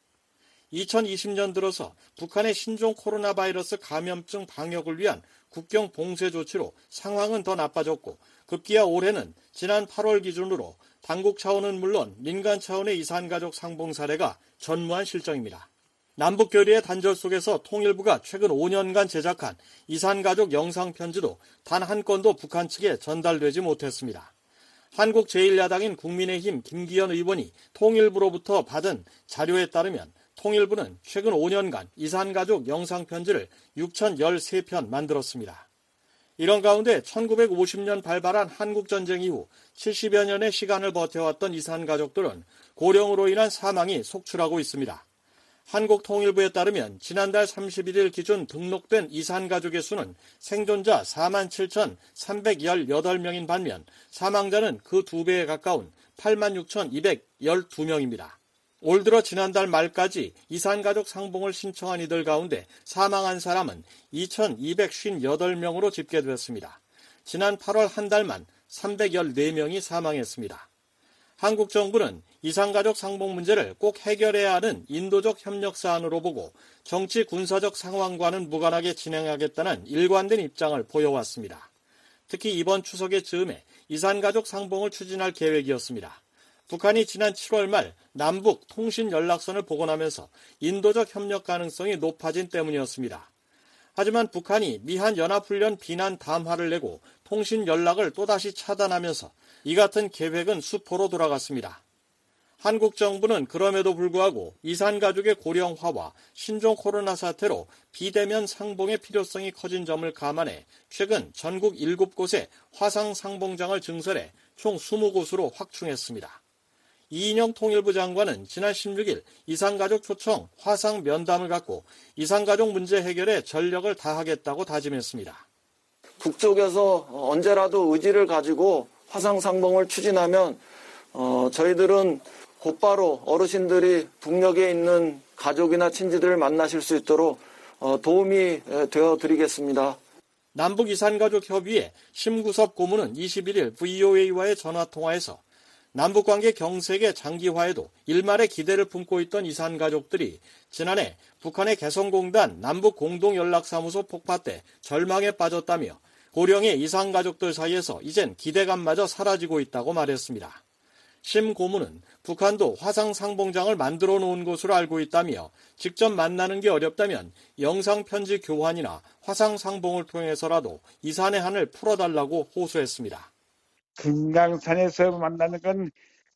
2020년 들어서 북한의 신종 코로나 바이러스 감염증 방역을 위한 국경 봉쇄 조치로 상황은 더 나빠졌고 급기야 올해는 지난 8월 기준으로 당국 차원은 물론 민간 차원의 이산가족 상봉 사례가 전무한 실정입니다. 남북교류의 단절 속에서 통일부가 최근 5년간 제작한 이산가족 영상편지도 단 한 건도 북한 측에 전달되지 못했습니다. 한국 제1야당인 국민의힘 김기현 의원이 통일부로부터 받은 자료에 따르면 통일부는 최근 5년간 이산가족 영상편지를 6,013편 만들었습니다. 이런 가운데 1950년 발발한 한국전쟁 이후 70여 년의 시간을 버텨왔던 이산가족들은 고령으로 인한 사망이 속출하고 있습니다. 한국통일부에 따르면 지난달 31일 기준 등록된 이산가족의 수는 생존자 47,318명인 반면 사망자는 그 2배에 가까운 86,212명입니다. 올 들어 지난달 말까지 이산가족 상봉을 신청한 이들 가운데 사망한 사람은 2,258명으로 집계됐습니다. 지난 8월 한 달만 314명이 사망했습니다. 한국 정부는 이산가족 상봉 문제를 꼭 해결해야 하는 인도적 협력 사안으로 보고 정치 군사적 상황과는 무관하게 진행하겠다는 일관된 입장을 보여왔습니다. 특히 이번 추석의 즈음에 이산가족 상봉을 추진할 계획이었습니다. 북한이 지난 7월 말 남북 통신 연락선을 복원하면서 인도적 협력 가능성이 높아진 때문이었습니다. 하지만 북한이 미한 연합훈련 비난 담화를 내고 통신 연락을 또다시 차단하면서 이 같은 계획은 수포로 돌아갔습니다. 한국 정부는 그럼에도 불구하고 이산가족의 고령화와 신종 코로나 사태로 비대면 상봉의 필요성이 커진 점을 감안해 최근 전국 7곳에 화상 상봉장을 증설해 총 20곳으로 확충했습니다. 이인영 통일부 장관은 지난 16일 이산가족 초청 화상 면담을 갖고 이산가족 문제 해결에 전력을 다하겠다고 다짐했습니다. 북쪽에서 언제라도 의지를 가지고 화상 상봉을 추진하면 저희들은 곧바로 어르신들이 북녘에 있는 가족이나 친지들을 만나실 수 있도록 도움이 되어드리겠습니다. 남북 이산가족 협의회 심구섭 고문은 21일 VOA와의 전화통화에서 남북관계 경색의 장기화에도 일말의 기대를 품고 있던 이산가족들이 지난해 북한의 개성공단 남북공동연락사무소 폭파 때 절망에 빠졌다며 고령의 이산가족들 사이에서 이젠 기대감마저 사라지고 있다고 말했습니다. 심 고문은 북한도 화상 상봉장을 만들어 놓은 것으로 알고 있다며 직접 만나는 게 어렵다면 영상편지 교환이나 화상 상봉을 통해서라도 이산의 한을 풀어달라고 호소했습니다. 금강산에서 만나는 건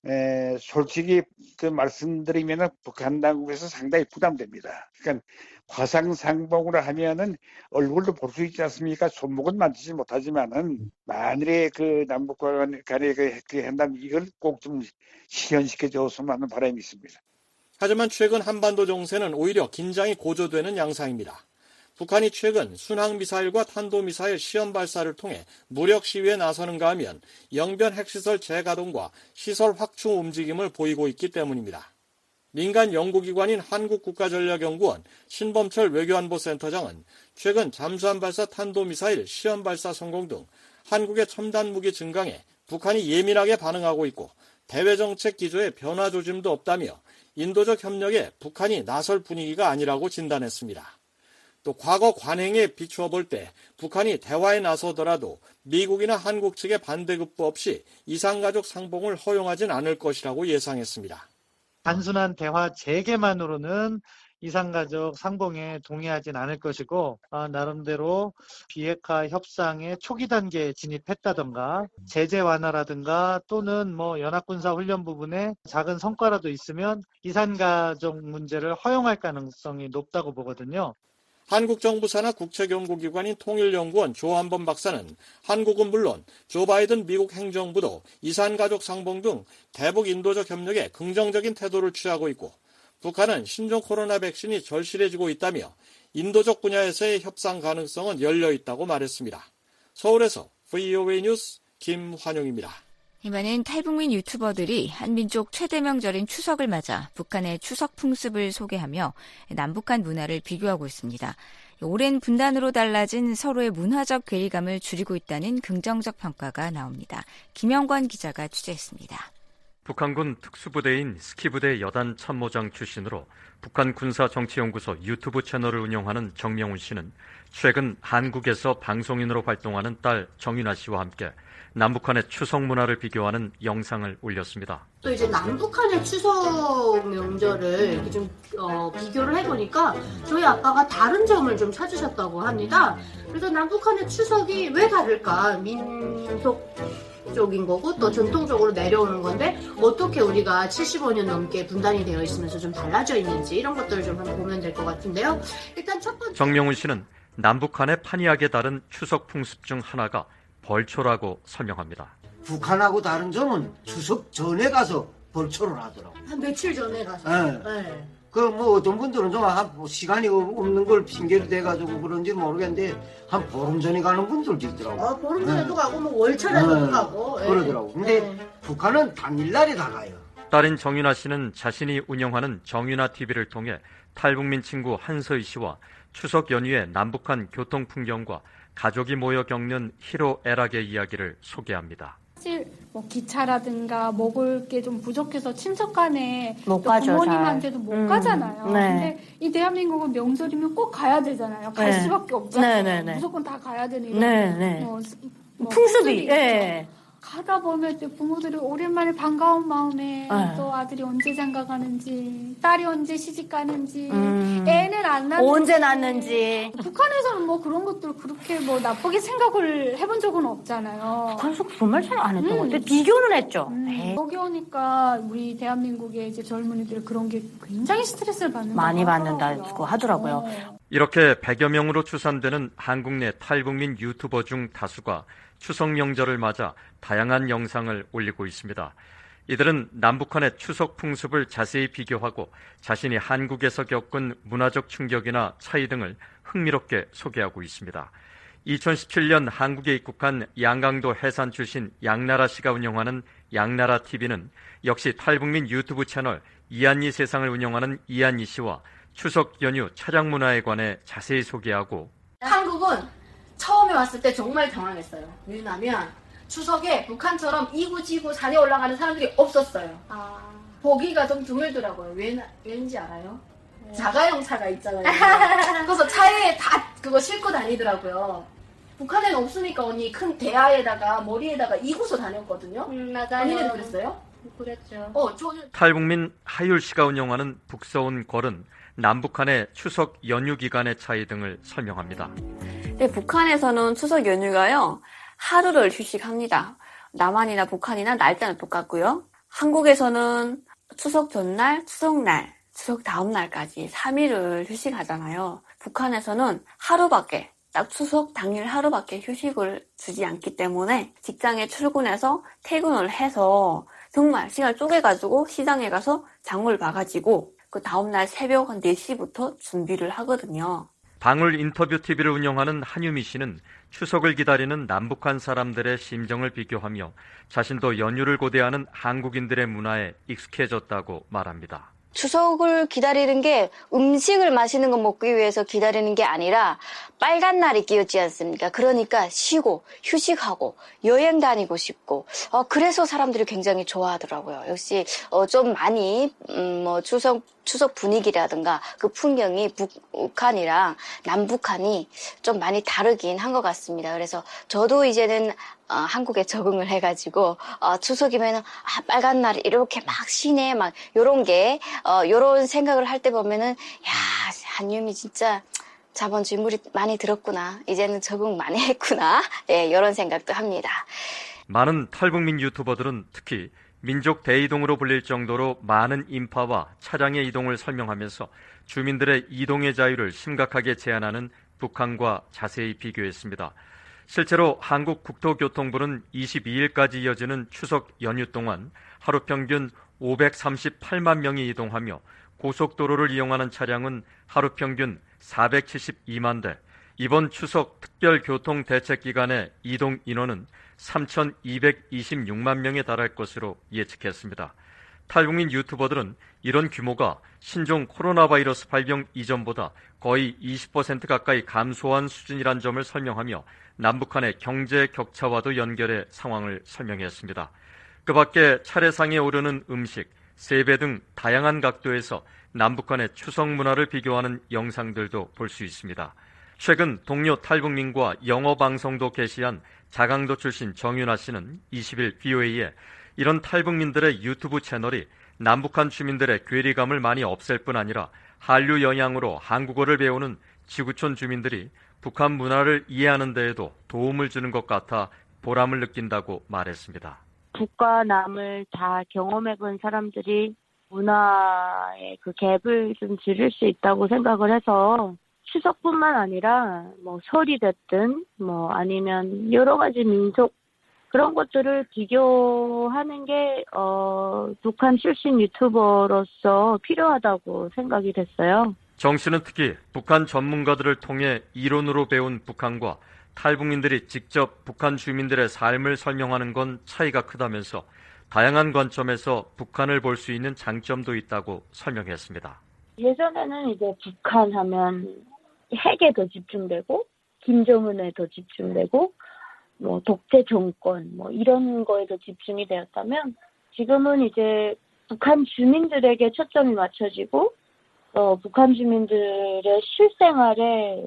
솔직히 말씀드리면 북한 당국에서 상당히 부담됩니다. 그러니까 화상 상봉으로 하면은 얼굴도 볼 수 있지 않습니까? 손목은 만지지 못하지만은 만일에 그 남북 간의 그 회담 이걸 꼭 좀 실현시켜 줬으면 하는 바람이 있습니다. 하지만 최근 한반도 정세는 오히려 긴장이 고조되는 양상입니다. 북한이 최근 순항미사일과 탄도미사일 시험 발사를 통해 무력 시위에 나서는가 하면 영변 핵시설 재가동과 시설 확충 움직임을 보이고 있기 때문입니다. 민간 연구기관인 한국국가전략연구원 신범철 외교안보센터장은 최근 잠수함 발사 탄도미사일 시험 발사 성공 등 한국의 첨단 무기 증강에 북한이 예민하게 반응하고 있고 대외정책 기조에 변화 조짐도 없다며 인도적 협력에 북한이 나설 분위기가 아니라고 진단했습니다. 또 과거 관행에 비추어 볼 때 북한이 대화에 나서더라도 미국이나 한국 측의 반대급부 없이 이산가족 상봉을 허용하진 않을 것이라고 예상했습니다. 단순한 대화 재개만으로는 이산가족 상봉에 동의하진 않을 것이고 나름대로 비핵화 협상의 초기 단계에 진입했다던가 제재 완화라든가 또는 연합군사 훈련 부분에 작은 성과라도 있으면 이산가족 문제를 허용할 가능성이 높다고 보거든요. 한국 정부 산하 국책연구기관인 통일연구원 조한범 박사는 한국은 물론 조 바이든 미국 행정부도 이산가족 상봉 등 대북 인도적 협력에 긍정적인 태도를 취하고 있고 북한은 신종 코로나 백신이 절실해지고 있다며 인도적 분야에서의 협상 가능성은 열려 있다고 말했습니다. 서울에서 VOA 뉴스 김환용입니다. 이번엔 탈북민 유튜버들이 한민족 최대 명절인 추석을 맞아 북한의 추석 풍습을 소개하며 남북한 문화를 비교하고 있습니다. 오랜 분단으로 달라진 서로의 문화적 괴리감을 줄이고 있다는 긍정적 평가가 나옵니다. 김영관 기자가 취재했습니다. 북한군 특수부대인 스키부대 여단 참모장 출신으로 북한 군사정치연구소 유튜브 채널을 운영하는 정명훈 씨는 최근 한국에서 방송인으로 활동하는 딸 정윤아 씨와 함께 남북한의 추석 문화를 비교하는 영상을 올렸습니다. 또 이제 남북한의 추석 명절을 이렇게 좀 비교를 해보니까 저희 아빠가 다른 점을 좀 찾으셨다고 합니다. 그래서 남북한의 추석이 왜 다를까? 민속적인 거고 또 전통적으로 내려오는 건데 어떻게 우리가 75년 넘게 분단이 되어 있으면서 좀 달라져 있는지 이런 것들을 좀 한번 보면 될 것 같은데요. 일단 첫 번째 정명훈 씨는 남북한의 판이하게 다른 추석 풍습 중 하나가 벌초라고 설명합니다. 북한하고 다른 점은 추석 전에 가서 벌초를 하더라고. 한 며칠 전에 가서. 네. 어떤 분들은 좀 시간이 없는 걸 핑계로 대가지고 그런지 모르겠는데 한 보름 전에 가는 분들도 있더라고. 보름 전에도 가고 월차례도 가고. 그러더라고. 근데 북한은 당일날에 다 가요. 딸인 정윤아 씨는 자신이 운영하는 정윤아 TV를 통해 탈북민 친구 한서희 씨와 추석 연휴의 남북한 교통 풍경과 가족이 모여 겪는 희로애락의 이야기를 소개합니다. 사실 기차라든가 먹을 게 좀 부족해서 친척 간에 못 가죠, 부모님한테도 못 가잖아요. 네. 근데 이 대한민국은 명절이면 꼭 가야 되잖아요. 갈 수밖에 없잖아요. 네. 무조건 다 가야 되는 이런 풍습이. 네. 가다 보면 부모들이 오랜만에 반가운 마음에 또 아들이 언제 장가 가는지 딸이 언제 시집 가는지 애는 안 낳는지 언제 낳는지 북한에서는 그런 것들 그렇게 나쁘게 생각을 해본 적은 없잖아요. 북한에서 그런 말 잘 안 했던 것 같아요. 비교는 했죠. 여기 오니까 우리 대한민국의 이제 젊은이들 그런 게 굉장히 스트레스를 많이 받는다고 하더라고요. 이렇게 100여 명으로 추산되는 한국 내 탈북민 유튜버 중 다수가 추석 명절을 맞아 다양한 영상을 올리고 있습니다. 이들은 남북한의 추석 풍습을 자세히 비교하고 자신이 한국에서 겪은 문화적 충격이나 차이 등을 흥미롭게 소개하고 있습니다. 2017년 한국에 입국한 양강도 해산 출신 양나라 씨가 운영하는 양나라 TV는 역시 탈북민 유튜브 채널 이한이 세상을 운영하는 이한이 씨와 추석 연휴 차량 문화에 관해 자세히 소개하고 한국은 처음에 왔을 때 정말 당황했어요. 왜냐하면 추석에 북한처럼 이구지구 산에 올라가는 사람들이 없었어요. 보기가 좀 드물더라고요. 왠지 알아요? 자가용 차가 있잖아요. 그래서 차에 다 그거 싣고 다니더라고요. 북한에는 없으니까 언니 큰 대야에다가 머리에다가 이고서 다녔거든요. 맞아요. 언니는 그랬어요? 그랬죠. 탈북민 하율 씨가 운영하는 북서온 걸은 남북한의 추석 연휴 기간의 차이 등을 설명합니다. 네, 북한에서는 추석 연휴가요, 하루를 휴식합니다. 남한이나 북한이나 날짜는 똑같고요. 한국에서는 추석 전날, 추석날, 추석 다음 날까지 3일을 휴식하잖아요. 북한에서는 하루밖에, 딱 추석 당일 하루밖에 휴식을 주지 않기 때문에 직장에 출근해서 퇴근을 해서 정말 시간을 쪼개가지고 시장에 가서 장을 봐가지고 그 다음날 새벽 한 4시부터 준비를 하거든요. 방울 인터뷰 TV를 운영하는 한유미 씨는 추석을 기다리는 남북한 사람들의 심정을 비교하며 자신도 연휴를 고대하는 한국인들의 문화에 익숙해졌다고 말합니다. 추석을 기다리는 게 음식을 맛있는 거 먹기 위해서 기다리는 게 아니라 빨간 날이 끼었지 않습니까? 그러니까 쉬고 휴식하고 여행 다니고 싶고 그래서 사람들이 굉장히 좋아하더라고요. 역시 좀 많이 추석 분위기라든가 그 풍경이 북한이랑 남북한이 좀 많이 다르긴 한 것 같습니다. 그래서 저도 이제는 한국에 적응을 해가지고 추석이면은 빨간 날 이렇게 막 쉬네 막 요런 생각을 할 때 보면은 한유미 진짜 자본주의 물이 많이 들었구나. 이제는 적응 많이 했구나. 이런 생각도 합니다. 많은 탈북민 유튜버들은 특히 민족 대이동으로 불릴 정도로 많은 인파와 차량의 이동을 설명하면서 주민들의 이동의 자유를 심각하게 제한하는 북한과 자세히 비교했습니다. 실제로 한국국토교통부는 22일까지 이어지는 추석 연휴 동안 하루 평균 538만 명이 이동하며 고속도로를 이용하는 차량은 하루 평균 472만 대, 이번 추석 특별교통대책기간의 이동 인원은 3,226만 명에 달할 것으로 예측했습니다. 탈북민 유튜버들은 이런 규모가 신종 코로나 바이러스 발병 이전보다 거의 20% 가까이 감소한 수준이란 점을 설명하며 남북한의 경제 격차와도 연결해 상황을 설명했습니다. 그 밖에 차례상에 오르는 음식, 세배 등 다양한 각도에서 남북한의 추석 문화를 비교하는 영상들도 볼 수 있습니다. 최근 동료 탈북민과 영어 방송도 게시한 자강도 출신 정윤아 씨는 20일 VOA에 이런 탈북민들의 유튜브 채널이 남북한 주민들의 괴리감을 많이 없앨 뿐 아니라 한류 영향으로 한국어를 배우는 지구촌 주민들이 북한 문화를 이해하는 데에도 도움을 주는 것 같아 보람을 느낀다고 말했습니다. 북과 남을 다 경험해본 사람들이 문화의 그 갭을 좀 줄일 수 있다고 생각을 해서 추석뿐만 아니라 설이 됐든 아니면 여러 가지 민속 그런 것들을 비교하는 게 북한 출신 유튜버로서 필요하다고 생각이 됐어요. 정 씨는 특히 북한 전문가들을 통해 이론으로 배운 북한과 탈북민들이 직접 북한 주민들의 삶을 설명하는 건 차이가 크다면서 다양한 관점에서 북한을 볼 수 있는 장점도 있다고 설명했습니다. 예전에는 이제 북한 하면 핵에 더 집중되고 김정은에 더 집중되고 독재 정권 이런 거에 더 집중이 되었다면 지금은 이제 북한 주민들에게 초점이 맞춰지고 북한 주민들의 실생활에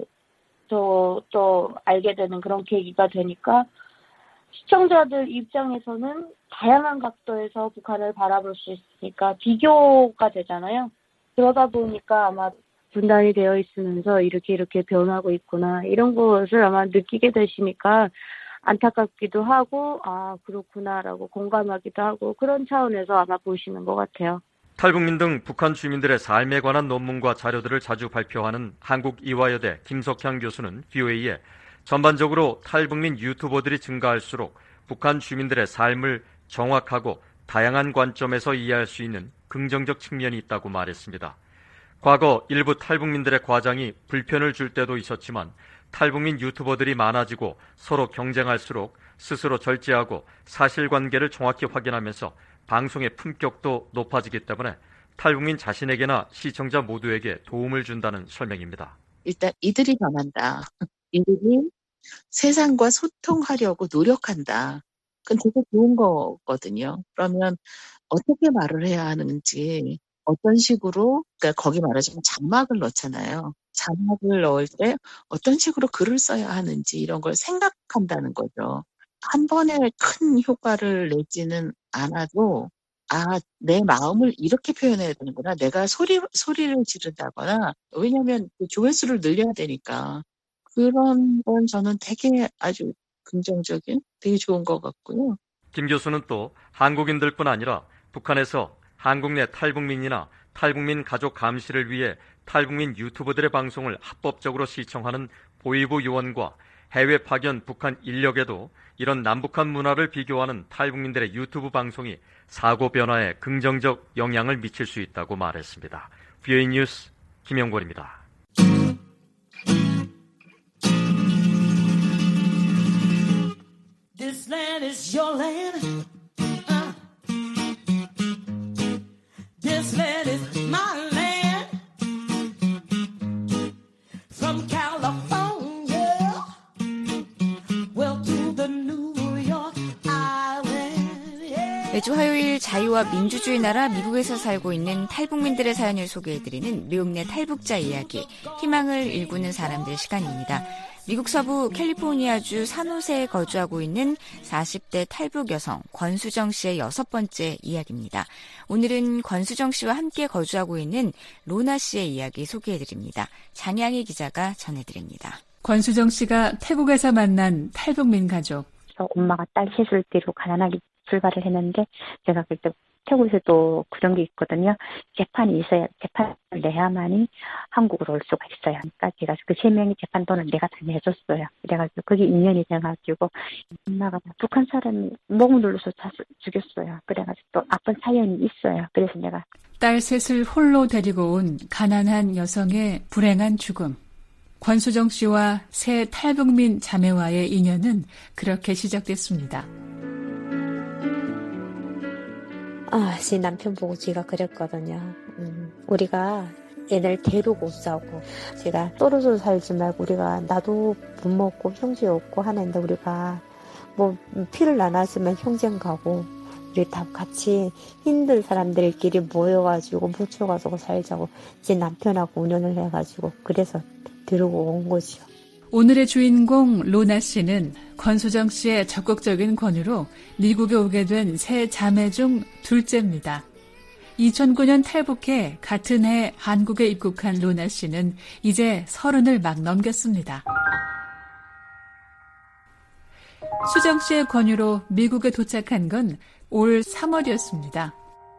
또 알게 되는 그런 계기가 되니까 시청자들 입장에서는 다양한 각도에서 북한을 바라볼 수 있으니까 비교가 되잖아요. 그러다 보니까 아마 분단이 되어 있으면서 이렇게 변하고 있구나 이런 것을 아마 느끼게 되시니까 안타깝기도 하고 그렇구나라고 공감하기도 하고 그런 차원에서 아마 보시는 것 같아요. 탈북민 등 북한 주민들의 삶에 관한 논문과 자료들을 자주 발표하는 한국이화여대 김석향 교수는 VOA에 전반적으로 탈북민 유튜버들이 증가할수록 북한 주민들의 삶을 정확하고 다양한 관점에서 이해할 수 있는 긍정적 측면이 있다고 말했습니다. 과거 일부 탈북민들의 과장이 불편을 줄 때도 있었지만 탈북민 유튜버들이 많아지고 서로 경쟁할수록 스스로 절제하고 사실관계를 정확히 확인하면서 방송의 품격도 높아지기 때문에 탈북민 자신에게나 시청자 모두에게 도움을 준다는 설명입니다. 일단 이들이 변한다. 이들이 세상과 소통하려고 노력한다. 그건 되게 좋은 거거든요. 그러면 어떻게 말을 해야 하는지 어떤 식으로 그러니까 거기 말하자면 자막을 넣잖아요. 자막을 넣을 때 어떤 식으로 글을 써야 하는지 이런 걸 생각한다는 거죠. 한 번에 큰 효과를 내지는 않아도 내 마음을 이렇게 표현해야 되는구나. 내가 소리를 지른다거나 왜냐하면 그 조회수를 늘려야 되니까 그런 건 저는 되게 아주 긍정적인 되게 좋은 것 같고요. 김 교수는 또 한국인들뿐 아니라 북한에서 한국 내 탈북민이나 탈북민 가족 감시를 위해 탈북민 유튜버들의 방송을 합법적으로 시청하는 보위부 요원과 해외 파견 북한 인력에도 이런 남북한 문화를 비교하는 탈북민들의 유튜브 방송이 사고 변화에 긍정적 영향을 미칠 수 있다고 말했습니다. VOA 뉴스 김영권입니다. land is your land. This land is my land. From California, well to the New York Island. Yeah. 매주 화요일 자유와 민주주의 나라 미국에서 살고 있는 탈북민들의 사연을 소개해드리는 미국 내 탈북자 이야기, 희망을 일구는 사람들 시간입니다. 미국 서부 캘리포니아주 산호세에 거주하고 있는 40대 탈북 여성 권수정 씨의 6번째 이야기입니다. 오늘은 권수정 씨와 함께 거주하고 있는 로나 씨의 이야기 소개해드립니다. 장양희 기자가 전해드립니다. 권수정 씨가 태국에서 만난 탈북민 가족. 엄마가 딸 셋을 데리고 가난하게 출발을 했는데 제가 그때 태국에서도 그런 게 있거든요. 재판이 있어야 재판을 내야만이 한국으로 올 수가 있어요. 그러니까 제가 그 3명의 재판 돈을 내가 다 내줬어요. 그래가지고 그게 인연이 돼가지고 엄마가 북한 사람이 목을 눌러서 죽였어요. 그래가지고 또 아픈 사연이 있어요. 그래서 내가 딸 셋을 홀로 데리고 온 가난한 여성의 불행한 죽음. 권수정 씨와 새 탈북민 자매와의 인연은 그렇게 시작됐습니다. 제 남편 보고 제가 그랬거든요. 우리가 애들 데리고 싸우고 제가 떨어져 살지 말고 우리가 나도 못 먹고 형제 없고 하는데 우리가 뭐 피를 나눴으면 형제는 가고 우리 다 같이 힘든 사람들끼리 모여가지고 뭉쳐가지고 살자고 제 남편하고 운영을 해가지고 그래서 데리고 온 거죠. 오늘의 주인공 로나 씨는 권수정 씨의 적극적인 권유로 미국에 오게 된 세 자매 중 둘째입니다. 2009년 탈북해 같은 해 한국에 입국한 로나 씨는 이제 30을 막 넘겼습니다. 수정 씨의 권유로 미국에 도착한 건 올 3월이었습니다.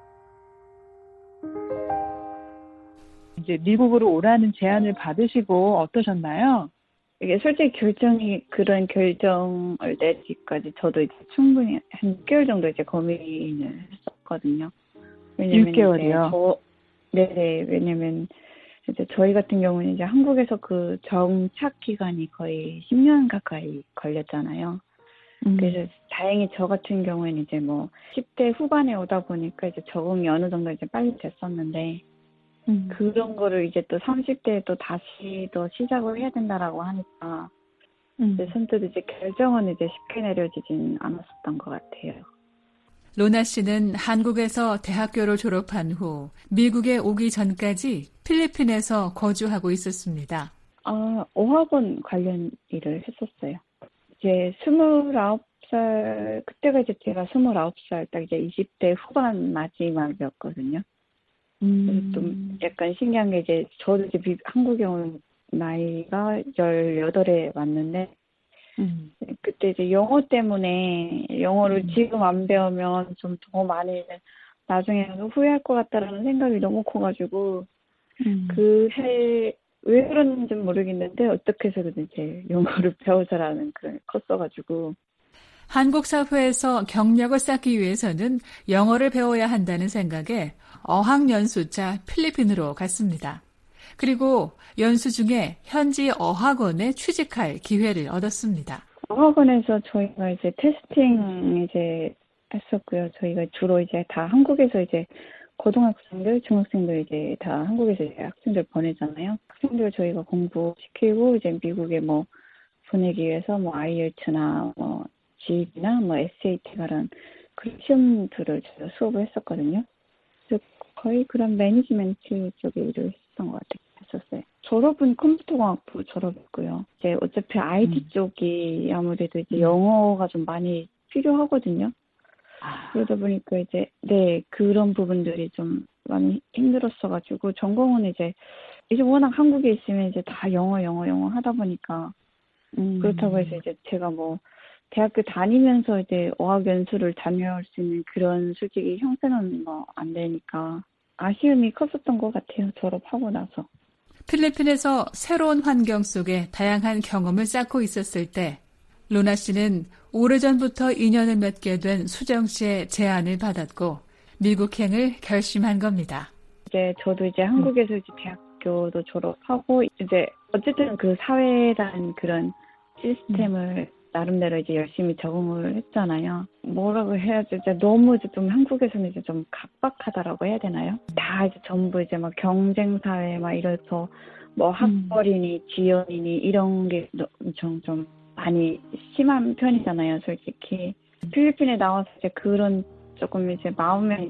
이제 미국으로 오라는 제안을 받으시고 어떠셨나요? 이게 솔직히 그런 결정을 내기까지 저도 이제 충분히 한 6개월 정도 이제 고민을 했었거든요. 왜냐면 6개월이요? 네네. 왜냐면 이제 저희 같은 경우는 이제 한국에서 그 정착 기간이 거의 10년 가까이 걸렸잖아요. 그래서 다행히 저 같은 경우에는 이제 뭐 10대 후반에 오다 보니까 이제 적응이 어느 정도 이제 빨리 됐었는데 그런 거를 이제 또 30대에 또 다시 또 시작을 해야 된다라고 하니까 이제 선뜻 이제 결정은 이제 쉽게 내려지진 않았었던 것 같아요. 로나 씨는 한국에서 대학교를 졸업한 후 미국에 오기 전까지 필리핀에서 거주하고 있었습니다. 어학원 관련 일을 했었어요. 이제 29살, 그때가 이제 제가 29살, 딱 이제 20대 후반 마지막이었거든요. 좀 약간 신기한 게 이제 저도 이제 한국에 온 나이가 18에 왔는데 그때 이제 영어 때문에 영어를 지금 안 배우면 좀 더 많이 나중에 후회할 것 같다라는 생각이 너무 커가지고 그 해 왜 그런지는 모르겠는데 어떻게 해서든 이제 영어를 배우자라는 그런 게 컸어가지고 한국 사회에서 경력을 쌓기 위해서는 영어를 배워야 한다는 생각에 어학연수자 필리핀으로 갔습니다. 그리고 연수 중에 현지 어학원에 취직할 기회를 얻었습니다. 어학원에서 저희가 이제 테스팅 이제 했었고요. 저희가 주로 이제 다 한국에서 이제 고등학생들, 중학생들 이제 다 한국에서 이제 학생들 보내잖아요. 학생들 저희가 공부시키고 이제 미국에 뭐 보내기 위해서 뭐 IELTS나 뭐 GED나 뭐 SAT 같은 그런 시험들을 저희가 수업을 했었거든요. 그래서 거의 그런 매니지먼트 쪽에 일을 했던 것 같아요. 했었어요. 졸업은 컴퓨터공학부 졸업했고요. 이제 어차피 IT 쪽이 아무래도 이제 영어가 좀 많이 필요하거든요. 그러다 보니까 이제 그런 부분들이 좀 많이 힘들었어가지고 전공은 이제 워낙 한국에 있으면 이제 다 영어 하다 보니까 그렇다고 해서 이제 제가 뭐 대학교 다니면서 이제 어학연수를 다녀올 수 있는 그런 솔직히 형태는 뭐 안 되니까 아쉬움이 컸었던 것 같아요. 졸업하고 나서. 필리핀에서 새로운 환경 속에 다양한 경험을 쌓고 있었을 때 로나 씨는 오래전부터 인연을 맺게 된 수정 씨의 제안을 받았고 미국행을 결심한 겁니다. 이제 저도 이제 한국에서 이제 대학교도 졸업하고 이제 어쨌든 그 사회라는 그런 시스템을 나름대로 이제 열심히 적응을 했잖아요. 뭐라고 해야지, 이제 너무 이제 좀 한국에서는 이제 좀 각박하다라고 해야 되나요? 다 이제 전부 이제 막 경쟁사회 막 이래서 뭐 학벌이니 지연이니 이런 게 엄청 좀 많이 심한 편이잖아요, 솔직히. 필리핀에 나와서 이제 그런 조금 이제 마음의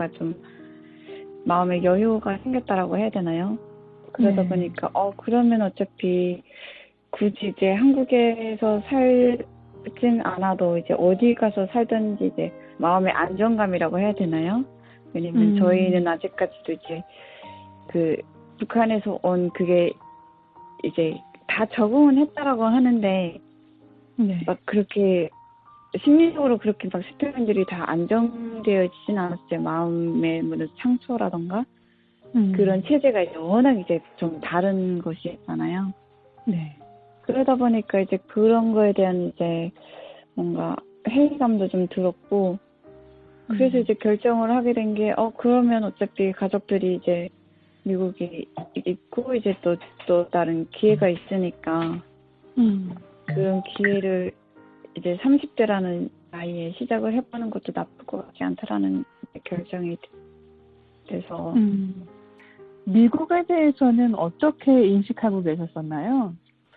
여유가 생겼다라고 해야 되나요? 그러다 보니까 그러면 어차피 굳이 이제 한국에서 살진 않아도 이제 어디 가서 살든지 이제 마음의 안정감이라고 해야 되나요? 왜냐면 저희는 아직까지도 이제 그 북한에서 온 그게 이제 다 적응은 했다라고 하는데 막 그렇게 심리적으로 그렇게 막 스태프분들이 다 안정되어지진 않았어요. 마음의 상처라던가 그런 체제가 이제 워낙 이제 좀 다른 것이었잖아요. 네. 그러다 보니까 이제 그런 거에 대한 이제 뭔가 회의감도 좀 들었고, 그래서 이제 결정을 하게 된 게, 그러면 어차피 가족들이 이제 미국에 있고, 이제 또 다른 기회가 있으니까, 그런 기회를 이제 30대라는 나이에 시작을 해보는 것도 나쁠 것 같지 않다라는 결정이 돼서. 미국에 대해서는 어떻게 인식하고 계셨었나요?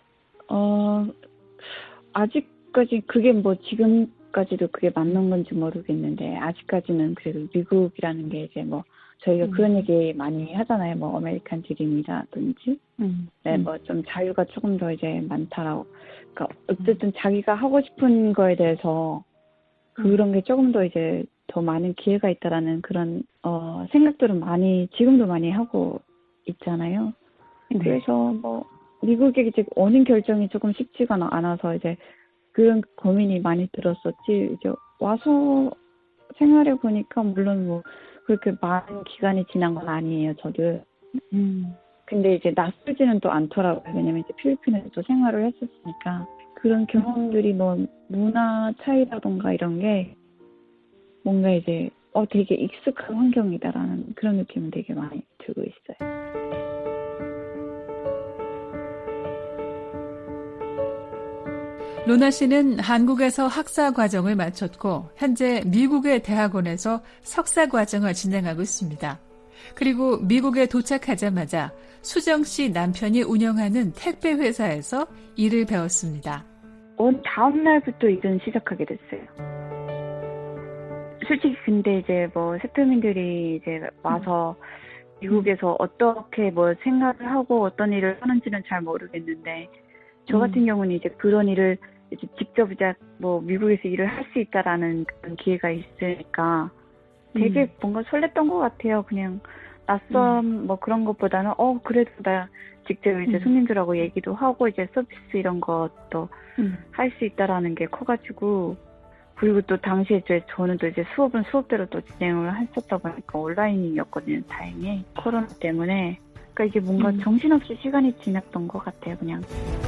아직까지 그게 뭐 지금까지도 그게 맞는 건지 모르겠는데, 아직까지는 그래도 미국이라는 게 이제 뭐 저희가 그런 얘기 많이 하잖아요. 뭐 아메리칸 드림이라든지, 네, 뭐 좀 자유가 조금 더 이제 많다라고. 그러니까 어쨌든 자기가 하고 싶은 거에 대해서 그런 게 조금 더 이제 더 많은 기회가 있다라는 그런 생각들은 지금도 많이 하고 있잖아요. 그래서 뭐 미국에 이제 오는 결정이 조금 쉽지가 않아서 이제 그런 고민이 많이 들었었지. 이제 와서 생활해 보니까 물론 뭐 그렇게 많은 기간이 지난 건 아니에요, 저도. 근데 이제 낯설지는 또 않더라고요. 왜냐면 이제 필리핀에서도 생활을 했었으니까 그런 경험들이 뭐 문화 차이라던가 이런 게 뭔가 이제 되게 익숙한 환경이다라는 그런 느낌은 되게 많이 들고 있어요. 로나 씨는 한국에서 학사 과정을 마쳤고 현재 미국의 대학원에서 석사 과정을 진행하고 있습니다. 그리고 미국에 도착하자마자 수정 씨 남편이 운영하는 택배 회사에서 일을 배웠습니다. 온 다음 날부터 일은 시작하게 됐어요. 솔직히 근데 이제 뭐 세표민들이 이제 와서 미국에서 어떻게 뭐 생각을 하고 어떤 일을 하는지는 잘 모르겠는데 저 같은 경우는 이제 그런 일을 이제 직접 이제 뭐 미국에서 일을 할 수 있다라는 그런 기회가 있으니까 되게 뭔가 설렜던 것 같아요. 그냥 낯선 뭐 그런 것보다는 그래도 나 직접 이제 손님들하고 얘기도 하고 이제 서비스 이런 것도 할 수 있다라는 게 커가지고 그리고 또 당시에 이제 저는 또 이제 수업은 수업대로 또 진행을 했었다 보니까 온라인이었거든요. 다행히 코로나 때문에. 그러니까 이게 뭔가 정신없이 시간이 지났던 것 같아요. 그냥.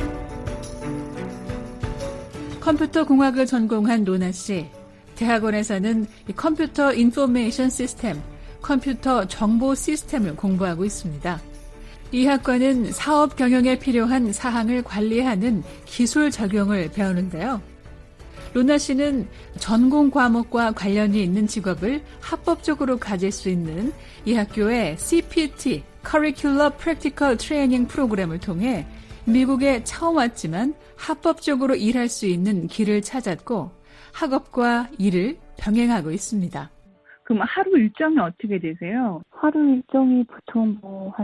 컴퓨터 공학을 전공한 로나 씨. 대학원에서는 컴퓨터 인포메이션 시스템, 컴퓨터 정보 시스템을 공부하고 있습니다. 이 학과는 사업 경영에 필요한 사항을 관리하는 기술 적용을 배우는데요. 로나 씨는 전공 과목과 관련이 있는 직업을 합법적으로 가질 수 있는 이 학교의 CPT, Curricular Practical Training 프로그램을 통해 미국에 처음 왔지만 합법적으로 일할 수 있는 길을 찾았고 학업과 일을 병행하고 있습니다. 그럼 하루 일정이 어떻게 되세요? 하루 일정이 보통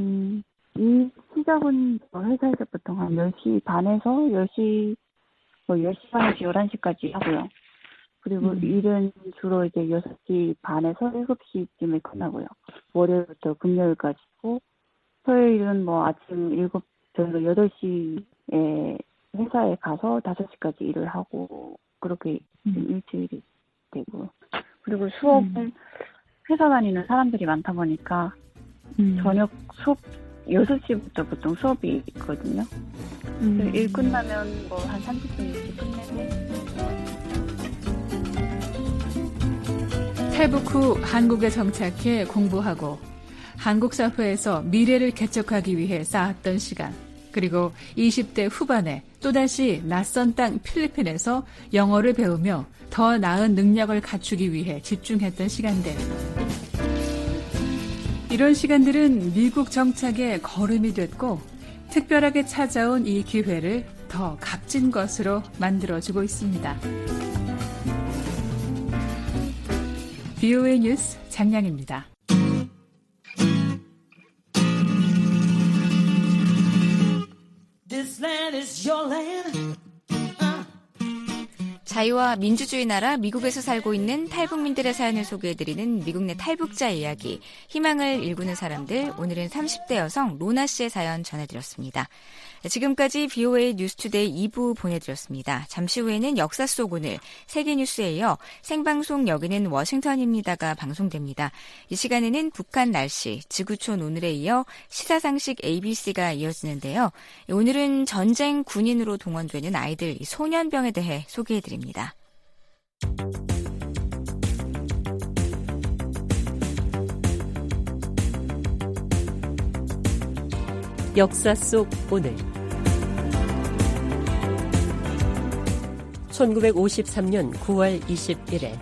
시작은 회사에서 보통 한 10시 반에서 10시 반에서 11시까지 하고요. 그리고 일은 주로 이제 6시 반에서 7시쯤에 끝나고요. 월요일부터 금요일까지고, 토요일은 뭐 아침 8시에 회사에 가서 5시까지 일을 하고, 그렇게 일주일이 되고. 그리고 수업은 회사 다니는 사람들이 많다 보니까, 저녁 수업 6시부터 보통 수업이 있거든요. 일 끝나면 뭐 한 30분 일찍 끝내고. 탈북 후 한국에 정착해 공부하고 한국 사회에서 미래를 개척하기 위해 쌓았던 시간, 그리고 20대 후반에 또다시 낯선 땅 필리핀에서 영어를 배우며 더 나은 능력을 갖추기 위해 집중했던 시간들. 이런 시간들은 미국 정착의 걸음이 됐고 특별하게 찾아온 이 기회를 더 값진 것으로 만들어주고 있습니다. VOA 뉴스 장량입니다. This land is your land. 자유와 민주주의 나라 미국에서 살고 있는 탈북민들의 사연을 소개해드리는 미국 내 탈북자 이야기, 희망을 일구는 사람들. 오늘은 30대 여성 로나 씨의 사연 전해드렸습니다. 지금까지 VOA 뉴스투데이 2부 보내드렸습니다. 잠시 후에는 역사 속 오늘 세계뉴스에 이어 생방송 여기는 워싱턴입니다가 방송됩니다. 이 시간에는 북한 날씨, 지구촌 오늘에 이어 시사상식 ABC가 이어지는데요. 오늘은 전쟁 군인으로 동원되는 아이들 소년병에 대해 소개해드립니다. 역사 속 오늘 1953년 9월 21일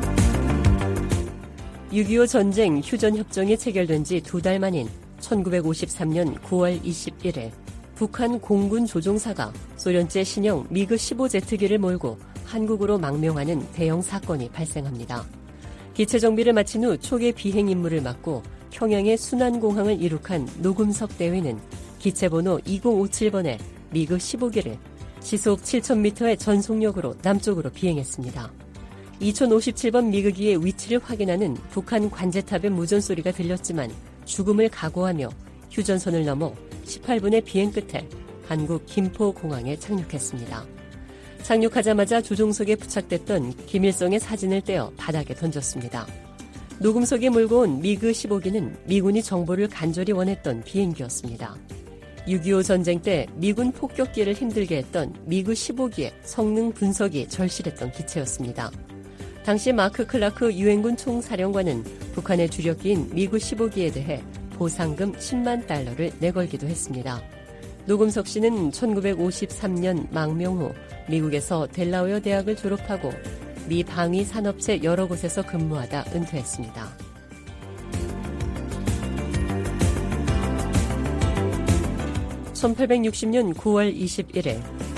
6.25 전쟁 휴전협정이 체결된 지 2달 만인 1953년 9월 21일 북한 공군 조종사가 소련제 신형 미그 15제트기를 몰고 한국으로 망명하는 대형 사건이 발생합니다. 기체 정비를 마친 후 초계 비행 임무를 맡고 평양의 순안공항을 이룩한 노금석 대위는 기체번호 2057번의 미그 15기를 시속 7,000m의 전속력으로 남쪽으로 비행했습니다. 2057번 미그기의 위치를 확인하는 북한 관제탑의 무전소리가 들렸지만 죽음을 각오하며 휴전선을 넘어 18분의 비행 끝에 한국 김포공항에 착륙했습니다. 착륙하자마자 조종석에 부착됐던 김일성의 사진을 떼어 바닥에 던졌습니다. 녹음석에 몰고 온 미그 15기는 미군이 정보를 간절히 원했던 비행기였습니다. 6.25 전쟁 때 미군 폭격기를 힘들게 했던 미그 15기의 성능 분석이 절실했던 기체였습니다. 당시 마크 클라크 유엔군 총사령관은 북한의 주력기인 미그 15기에 대해 보상금 10만 달러를 내걸기도 했습니다. 노금석 씨는 1953년 망명 후 미국에서 델라웨어 대학을 졸업하고 미 방위 산업체 여러 곳에서 근무하다 은퇴했습니다. 1860년 9월 21일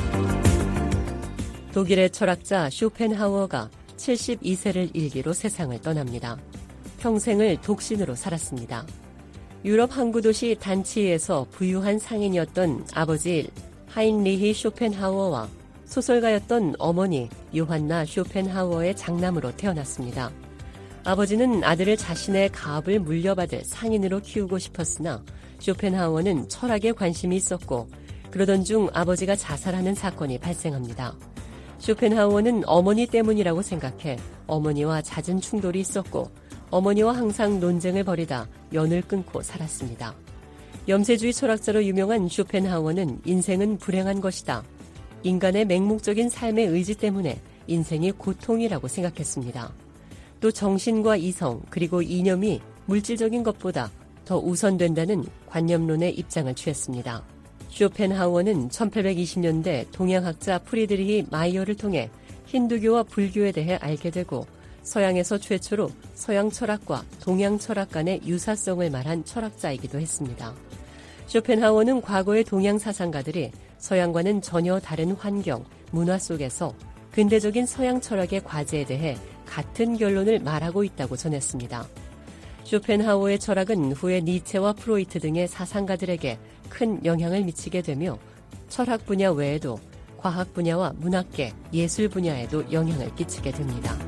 독일의 철학자 쇼펜하우어가 72세를 일기로 세상을 떠납니다. 평생을 독신으로 살았습니다. 유럽 항구 도시 단치에서 부유한 상인이었던 아버지 하인리히 쇼펜하우어와 소설가였던 어머니 요한나 쇼펜하우어의 장남으로 태어났습니다. 아버지는 아들을 자신의 가업을 물려받을 상인으로 키우고 싶었으나 쇼펜하우어는 철학에 관심이 있었고 그러던 중 아버지가 자살하는 사건이 발생합니다. 쇼펜하우어는 어머니 때문이라고 생각해 어머니와 잦은 충돌이 있었고 어머니와 항상 논쟁을 벌이다 연을 끊고 살았습니다. 염세주의 철학자로 유명한 쇼펜하우어는 인생은 불행한 것이다. 인간의 맹목적인 삶의 의지 때문에 인생이 고통이라고 생각했습니다. 또 정신과 이성 그리고 이념이 물질적인 것보다 더 우선된다는 관념론의 입장을 취했습니다. 쇼펜하우어는 1820년대 동양학자 프리드리히 마이어를 통해 힌두교와 불교에 대해 알게 되고 서양에서 최초로 서양 철학과 동양 철학 간의 유사성을 말한 철학자이기도 했습니다. 쇼펜하우어는 과거의 동양 사상가들이 서양과는 전혀 다른 환경, 문화 속에서 근대적인 서양 철학의 과제에 대해 같은 결론을 말하고 있다고 전했습니다. 쇼펜하우어의 철학은 후에 니체와 프로이트 등의 사상가들에게 큰 영향을 미치게 되며 철학 분야 외에도 과학 분야와 문학계, 예술 분야에도 영향을 끼치게 됩니다.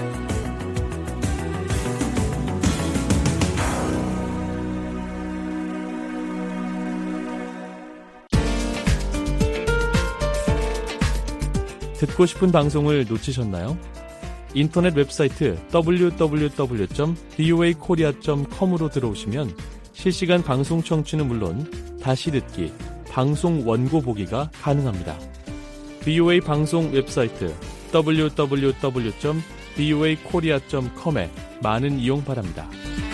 듣고 싶은 방송을 놓치셨나요? 인터넷 웹사이트 www.voakorea.com으로 들어오시면 실시간 방송 청취는 물론 다시 듣기, 방송 원고 보기가 가능합니다. VOA 방송 웹사이트 www.voakorea.com에 많은 이용 바랍니다.